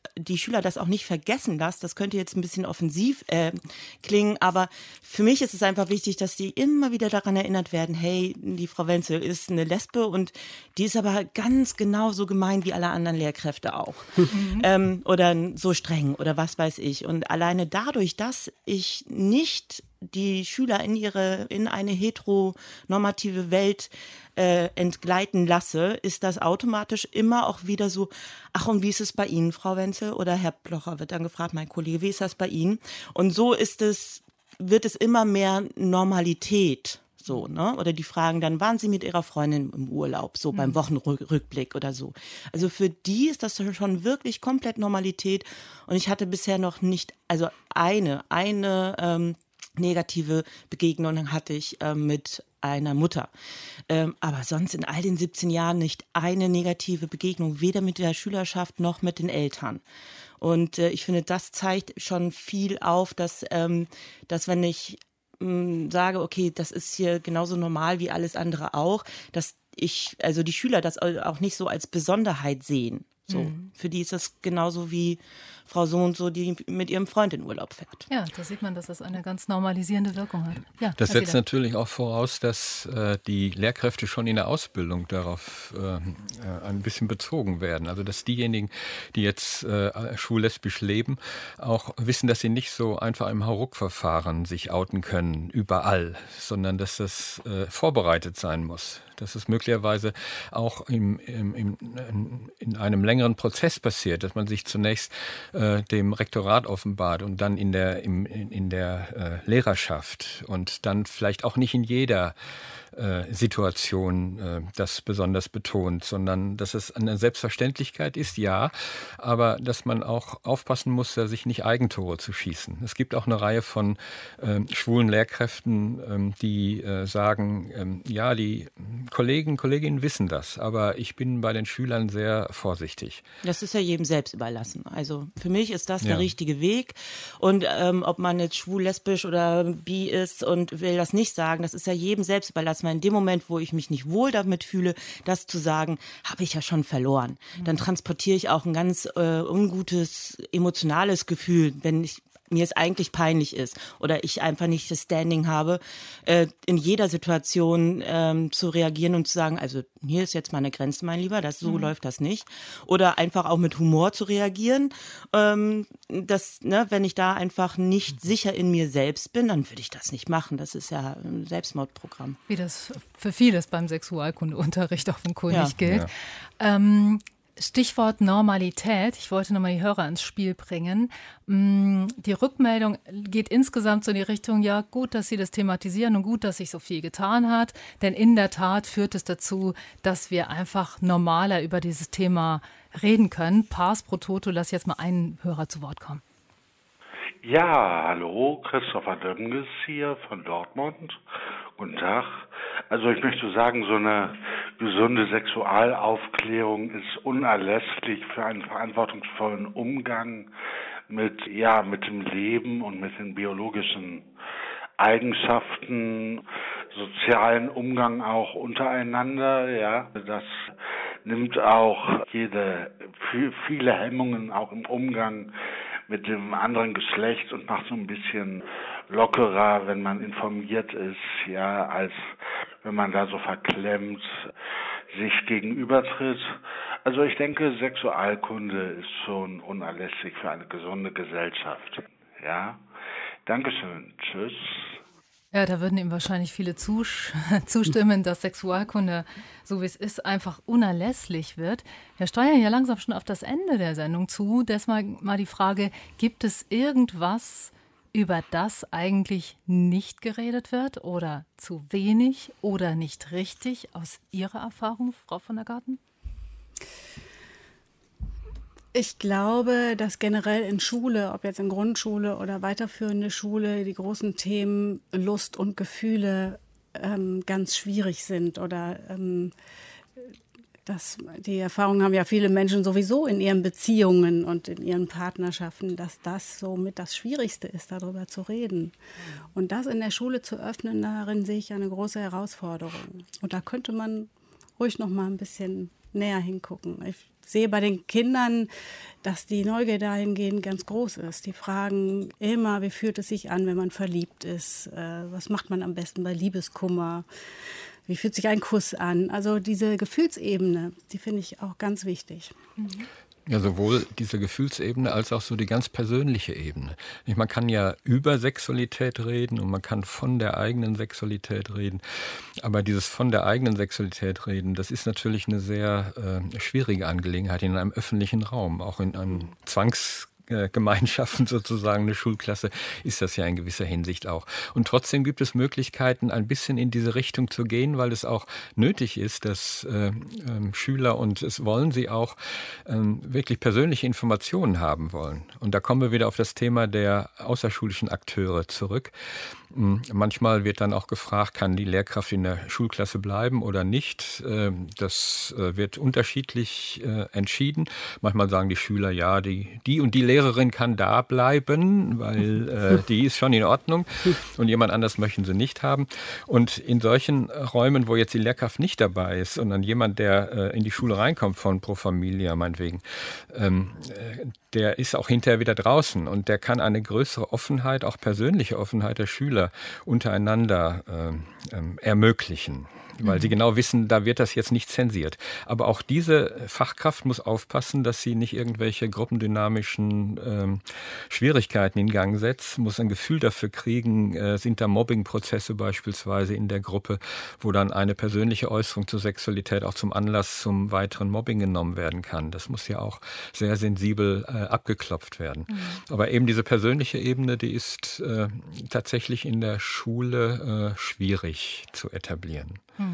S13: die Schüler das auch nicht vergessen lassen. Das könnte jetzt ein bisschen offensiv äh, klingen, aber für mich ist es einfach wichtig, dass die immer wieder daran erinnert werden, hey, die Frau Wenzel ist eine Lesbe und die ist aber ganz genauso gemein wie alle anderen Lehrkräfte auch. Mhm. Ähm, oder so streng oder was weiß ich. Und alleine dadurch, dass ich nicht die Schüler in ihre in eine heteronormative Welt äh, entgleiten lasse, ist das automatisch immer auch wieder so, ach, und wie ist es bei Ihnen, Frau Wenzel? Oder Herr Blocher wird dann gefragt, mein Kollege, wie ist das bei Ihnen? Und so ist es, wird es immer mehr Normalität. So, ne? Oder die fragen dann, waren Sie mit Ihrer Freundin im Urlaub, so mhm. beim Wochenrückblick oder so. Also für die ist das schon wirklich komplett Normalität. Und ich hatte bisher noch nicht, also eine, eine ähm, negative Begegnung hatte ich äh, mit einer Mutter. Ähm, aber sonst in all den siebzehn Jahren nicht eine negative Begegnung, weder mit der Schülerschaft noch mit den Eltern. Und äh, ich finde, das zeigt schon viel auf, dass, ähm, dass wenn ich mh, sage, okay, das ist hier genauso normal wie alles andere auch, dass ich, also die Schüler das auch nicht so als Besonderheit sehen. So, mhm. Für die ist das genauso wie Frau so und so, die mit ihrem Freund in Urlaub fährt.
S2: Ja, da sieht man, dass das eine ganz normalisierende Wirkung hat. Ja,
S12: das setzt natürlich auch voraus, dass äh, die Lehrkräfte schon in der Ausbildung darauf äh, ein bisschen bezogen werden. Also dass diejenigen, die jetzt äh, schullesbisch leben, auch wissen, dass sie nicht so einfach im Hauruck-Verfahren sich outen können, überall, sondern dass das äh, vorbereitet sein muss. Dass es möglicherweise auch im, im, im, in einem längeren Prozess passiert, dass man sich zunächst äh, dem Rektorat offenbart und dann in der, im, in, in der äh, Lehrerschaft und dann vielleicht auch nicht in jeder äh, Situation äh, das besonders betont, sondern dass es eine Selbstverständlichkeit ist, ja, aber dass man auch aufpassen muss, da sich nicht Eigentore zu schießen. Es gibt auch eine Reihe von äh, schwulen Lehrkräften, äh, die äh, sagen, äh, ja, die Kollegen, Kolleginnen wissen das, aber ich bin bei den Schülern sehr vorsichtig.
S13: Das ist ja jedem selbst überlassen. Also für mich ist das
S12: ja.
S13: der richtige Weg. Und ähm, ob man jetzt schwul, lesbisch oder bi ist und will das nicht sagen, das ist ja jedem selbst überlassen. Weil in dem Moment, wo ich mich nicht wohl damit fühle, das zu sagen, habe ich ja schon verloren. Dann transportiere ich auch ein ganz äh, ungutes, emotionales Gefühl, wenn ich mir es eigentlich peinlich ist oder ich einfach nicht das Standing habe, äh, in jeder Situation ähm, zu reagieren und zu sagen, also hier ist jetzt meine Grenze, mein Lieber, das, so mhm. läuft das nicht. Oder einfach auch mit Humor zu reagieren. Ähm, das, ne, wenn ich da einfach nicht sicher in mir selbst bin, dann würde ich das nicht machen. Das ist ja ein Selbstmordprogramm.
S2: Wie das für vieles beim Sexualkundeunterricht offenkundig
S13: ja.
S2: gilt. Ja. Ähm, Stichwort Normalität. Ich wollte nochmal die Hörer ins Spiel bringen. Die Rückmeldung geht insgesamt so in die Richtung, ja gut, dass Sie das thematisieren und gut, dass sich so viel getan hat. Denn in der Tat führt es dazu, dass wir einfach normaler über dieses Thema reden können. Pars pro toto, lass jetzt mal einen Hörer zu Wort kommen.
S15: Ja, hallo, Christopher Dönges hier von Dortmund. Guten Tag. Also ich möchte sagen, so eine gesunde Sexualaufklärung ist unerlässlich für einen verantwortungsvollen Umgang mit, ja, mit dem Leben und mit den biologischen Eigenschaften, sozialen Umgang auch untereinander, ja. Das nimmt auch jede, viele Hemmungen auch im Umgang mit dem anderen Geschlecht und macht so ein bisschen lockerer, wenn man informiert ist, ja, als wenn man da so verklemmt sich gegenübertritt. Also ich denke, Sexualkunde ist schon unerlässlich für eine gesunde Gesellschaft. Ja, Dankeschön. Tschüss.
S2: Ja, da würden ihm wahrscheinlich viele zusch- zustimmen, dass Sexualkunde, so wie es ist, einfach unerlässlich wird. Wir steuern ja langsam schon auf das Ende der Sendung zu. Deshalb mal die Frage, gibt es irgendwas, über das eigentlich nicht geredet wird oder zu wenig oder nicht richtig aus Ihrer Erfahrung, Frau von der Garten?
S14: Ich glaube, dass generell in Schule, ob jetzt in Grundschule oder weiterführende Schule, die großen Themen Lust und Gefühle ähm, ganz schwierig sind. Oder ähm, das, die Erfahrung haben ja viele Menschen sowieso in ihren Beziehungen und in ihren Partnerschaften, dass das so mit das Schwierigste ist, darüber zu reden. Und das in der Schule zu öffnen, darin sehe ich eine große Herausforderung. Und da könnte man ruhig noch mal ein bisschen näher hingucken. Ich sehe bei den Kindern, dass die Neugier dahingehend ganz groß ist. Die fragen immer, wie fühlt es sich an, wenn man verliebt ist? Äh, was macht man am besten bei Liebeskummer? Wie fühlt sich ein Kuss an? Also diese Gefühlsebene, die finde ich auch ganz wichtig. Mhm.
S12: Ja, sowohl diese Gefühlsebene als auch so die ganz persönliche Ebene. Man kann ja über Sexualität reden und man kann von der eigenen Sexualität reden. Aber dieses von der eigenen Sexualität reden, das ist natürlich eine sehr äh, schwierige Angelegenheit in einem öffentlichen Raum, auch in einem Zwangs Gemeinschaften sozusagen, eine Schulklasse, ist das ja in gewisser Hinsicht auch. Und trotzdem gibt es Möglichkeiten, ein bisschen in diese Richtung zu gehen, weil es auch nötig ist, dass äh, äh, Schüler, und es wollen sie auch, äh, wirklich persönliche Informationen haben wollen. Und da kommen wir wieder auf das Thema der außerschulischen Akteure zurück. Manchmal wird dann auch gefragt, kann die Lehrkraft in der Schulklasse bleiben oder nicht. Das wird unterschiedlich entschieden. Manchmal sagen die Schüler, ja, die, die und die Lehrerin kann da bleiben, weil äh, die ist schon in Ordnung und jemand anders möchten sie nicht haben. Und in solchen Räumen, wo jetzt die Lehrkraft nicht dabei ist, sondern jemand, der äh, in die Schule reinkommt von Pro Familia meinetwegen, ähm, der ist auch hinterher wieder draußen und der kann eine größere Offenheit, auch persönliche Offenheit der Schüler untereinander äh, äh, ermöglichen. Weil mhm. sie genau wissen, da wird das jetzt nicht zensiert. Aber auch diese Fachkraft muss aufpassen, dass sie nicht irgendwelche gruppendynamischen ähm, Schwierigkeiten in Gang setzt, muss ein Gefühl dafür kriegen, äh, sind da Mobbingprozesse beispielsweise in der Gruppe, wo dann eine persönliche Äußerung zur Sexualität auch zum Anlass zum weiteren Mobbing genommen werden kann. Das muss ja auch sehr sensibel äh, abgeklopft werden. Mhm. Aber eben diese persönliche Ebene, die ist äh, tatsächlich in der Schule äh, schwierig zu etablieren.
S11: Mhm.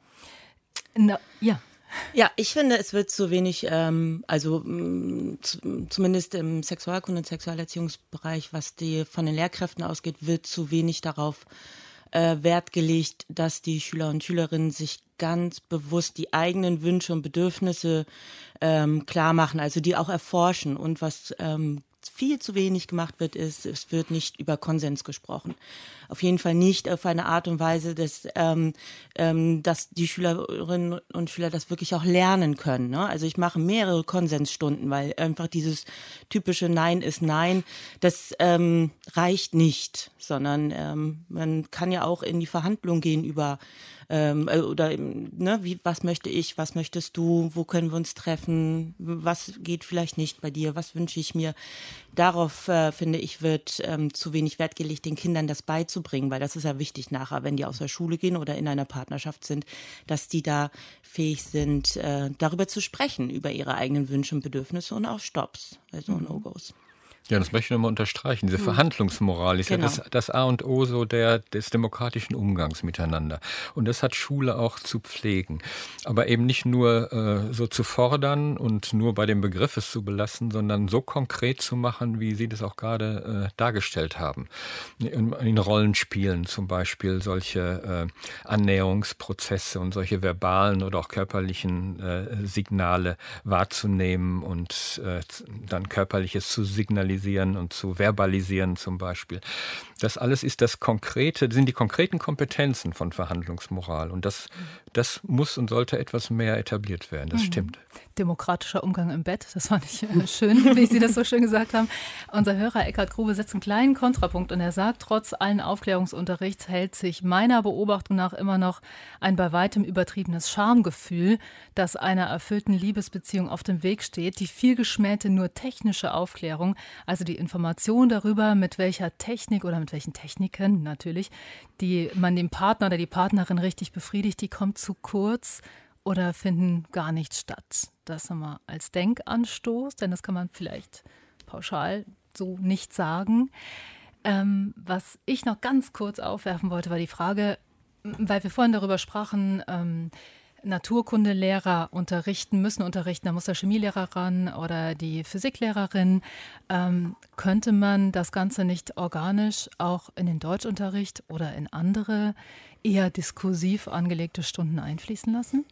S2: No, ja.
S13: Ja, ich finde, es wird zu wenig, ähm, also mh, zu, zumindest im Sexualkunde- und Sexualerziehungsbereich, was die von den Lehrkräften ausgeht, wird zu wenig darauf äh, Wert gelegt, dass die Schüler und Schülerinnen sich ganz bewusst die eigenen Wünsche und Bedürfnisse ähm, klar machen, also die auch erforschen. Und was ähm, viel zu wenig gemacht wird, ist, es wird nicht über Konsens gesprochen. Auf jeden Fall nicht auf eine Art und Weise, dass, ähm, ähm, dass die Schülerinnen und Schüler das wirklich auch lernen können. Ne? Also ich mache mehrere Konsensstunden, weil einfach dieses typische Nein ist Nein, das ähm, reicht nicht, sondern ähm, man kann ja auch in die Verhandlung gehen über ähm, oder ne, wie, was möchte ich, was möchtest du, wo können wir uns treffen, was geht vielleicht nicht bei dir, was wünsche ich mir. Darauf, äh, finde ich, wird ähm, zu wenig Wert gelegt, den Kindern das beizubringen, weil das ist ja wichtig nachher, wenn die aus der Schule gehen oder in einer Partnerschaft sind, dass die da fähig sind, äh, darüber zu sprechen, über ihre eigenen Wünsche und Bedürfnisse und auch Stops, also mhm. No-Gos.
S12: Ja, das möchte ich nochmal unterstreichen. Diese Verhandlungsmoral ist genau. ja das, das A und O so der, des demokratischen Umgangs miteinander. Und das hat Schule auch zu pflegen. Aber eben nicht nur äh, so zu fordern und nur bei dem Begriff es zu belassen, sondern so konkret zu machen, wie Sie das auch gerade äh, dargestellt haben. In, in Rollenspielen zum Beispiel solche äh, Annäherungsprozesse und solche verbalen oder auch körperlichen äh, Signale wahrzunehmen und äh, dann Körperliches zu signalisieren und zu verbalisieren zum Beispiel. Das alles ist das Konkrete, sind die konkreten Kompetenzen von Verhandlungsmoral. Und das, das muss und sollte etwas mehr etabliert werden. Das mhm. stimmt.
S2: Demokratischer Umgang im Bett, das fand ich äh, schön, wie Sie das so schön gesagt haben. Unser Hörer Eckhard Grube setzt einen kleinen Kontrapunkt und er sagt, trotz allen Aufklärungsunterrichts hält sich meiner Beobachtung nach immer noch ein bei weitem übertriebenes Schamgefühl, das einer erfüllten Liebesbeziehung auf dem Weg steht. Die vielgeschmähte nur technische Aufklärung, also die Information darüber, mit welcher Technik oder mit welchen Techniken natürlich, die man dem Partner oder die Partnerin richtig befriedigt, die kommt zu kurz oder finden gar nicht statt. Das nochmal als Denkanstoß, denn das kann man vielleicht pauschal so nicht sagen. Ähm, was ich noch ganz kurz aufwerfen wollte, war die Frage, weil wir vorhin darüber sprachen, ähm, Naturkundelehrer unterrichten, müssen unterrichten, da muss der Chemielehrer ran oder die Physiklehrerin. Ähm, könnte man das Ganze nicht organisch auch in den Deutschunterricht oder in andere eher diskursiv angelegte Stunden einfließen lassen?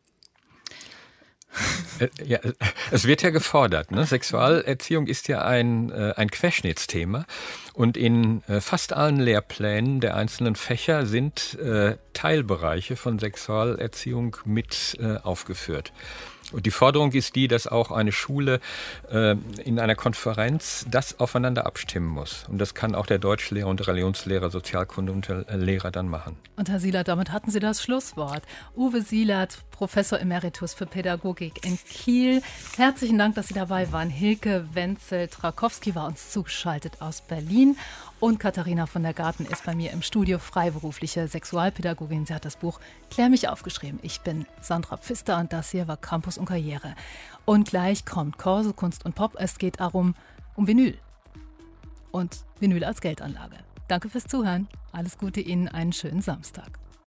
S12: Ja, es wird ja gefordert. Ne? Sexualerziehung ist ja ein, ein Querschnittsthema und in fast allen Lehrplänen der einzelnen Fächer sind äh, Teilbereiche von Sexualerziehung mit äh, aufgeführt. Und die Forderung ist die, dass auch eine Schule äh, in einer Konferenz das aufeinander abstimmen muss. Und das kann auch der Deutschlehrer und Religionslehrer, Sozialkunde und äh, Lehrer dann machen.
S2: Und Herr Sielert, damit hatten Sie das Schlusswort. Uwe Sielert, Professor Emeritus für Pädagogik in Kiel. Herzlichen Dank, dass Sie dabei waren. Hilke Wenzel-Trakowski war uns zugeschaltet aus Berlin. Und Katharina von der Garten ist bei mir im Studio, freiberufliche Sexualpädagogin. Sie hat das Buch Klär mich aufgeschrieben. Ich bin Sandra Pfister und das hier war Campus und Karriere. Und gleich kommt Corso, Kunst und Pop. Es geht darum, um Vinyl. Und Vinyl als Geldanlage. Danke fürs Zuhören. Alles Gute Ihnen, einen schönen Samstag.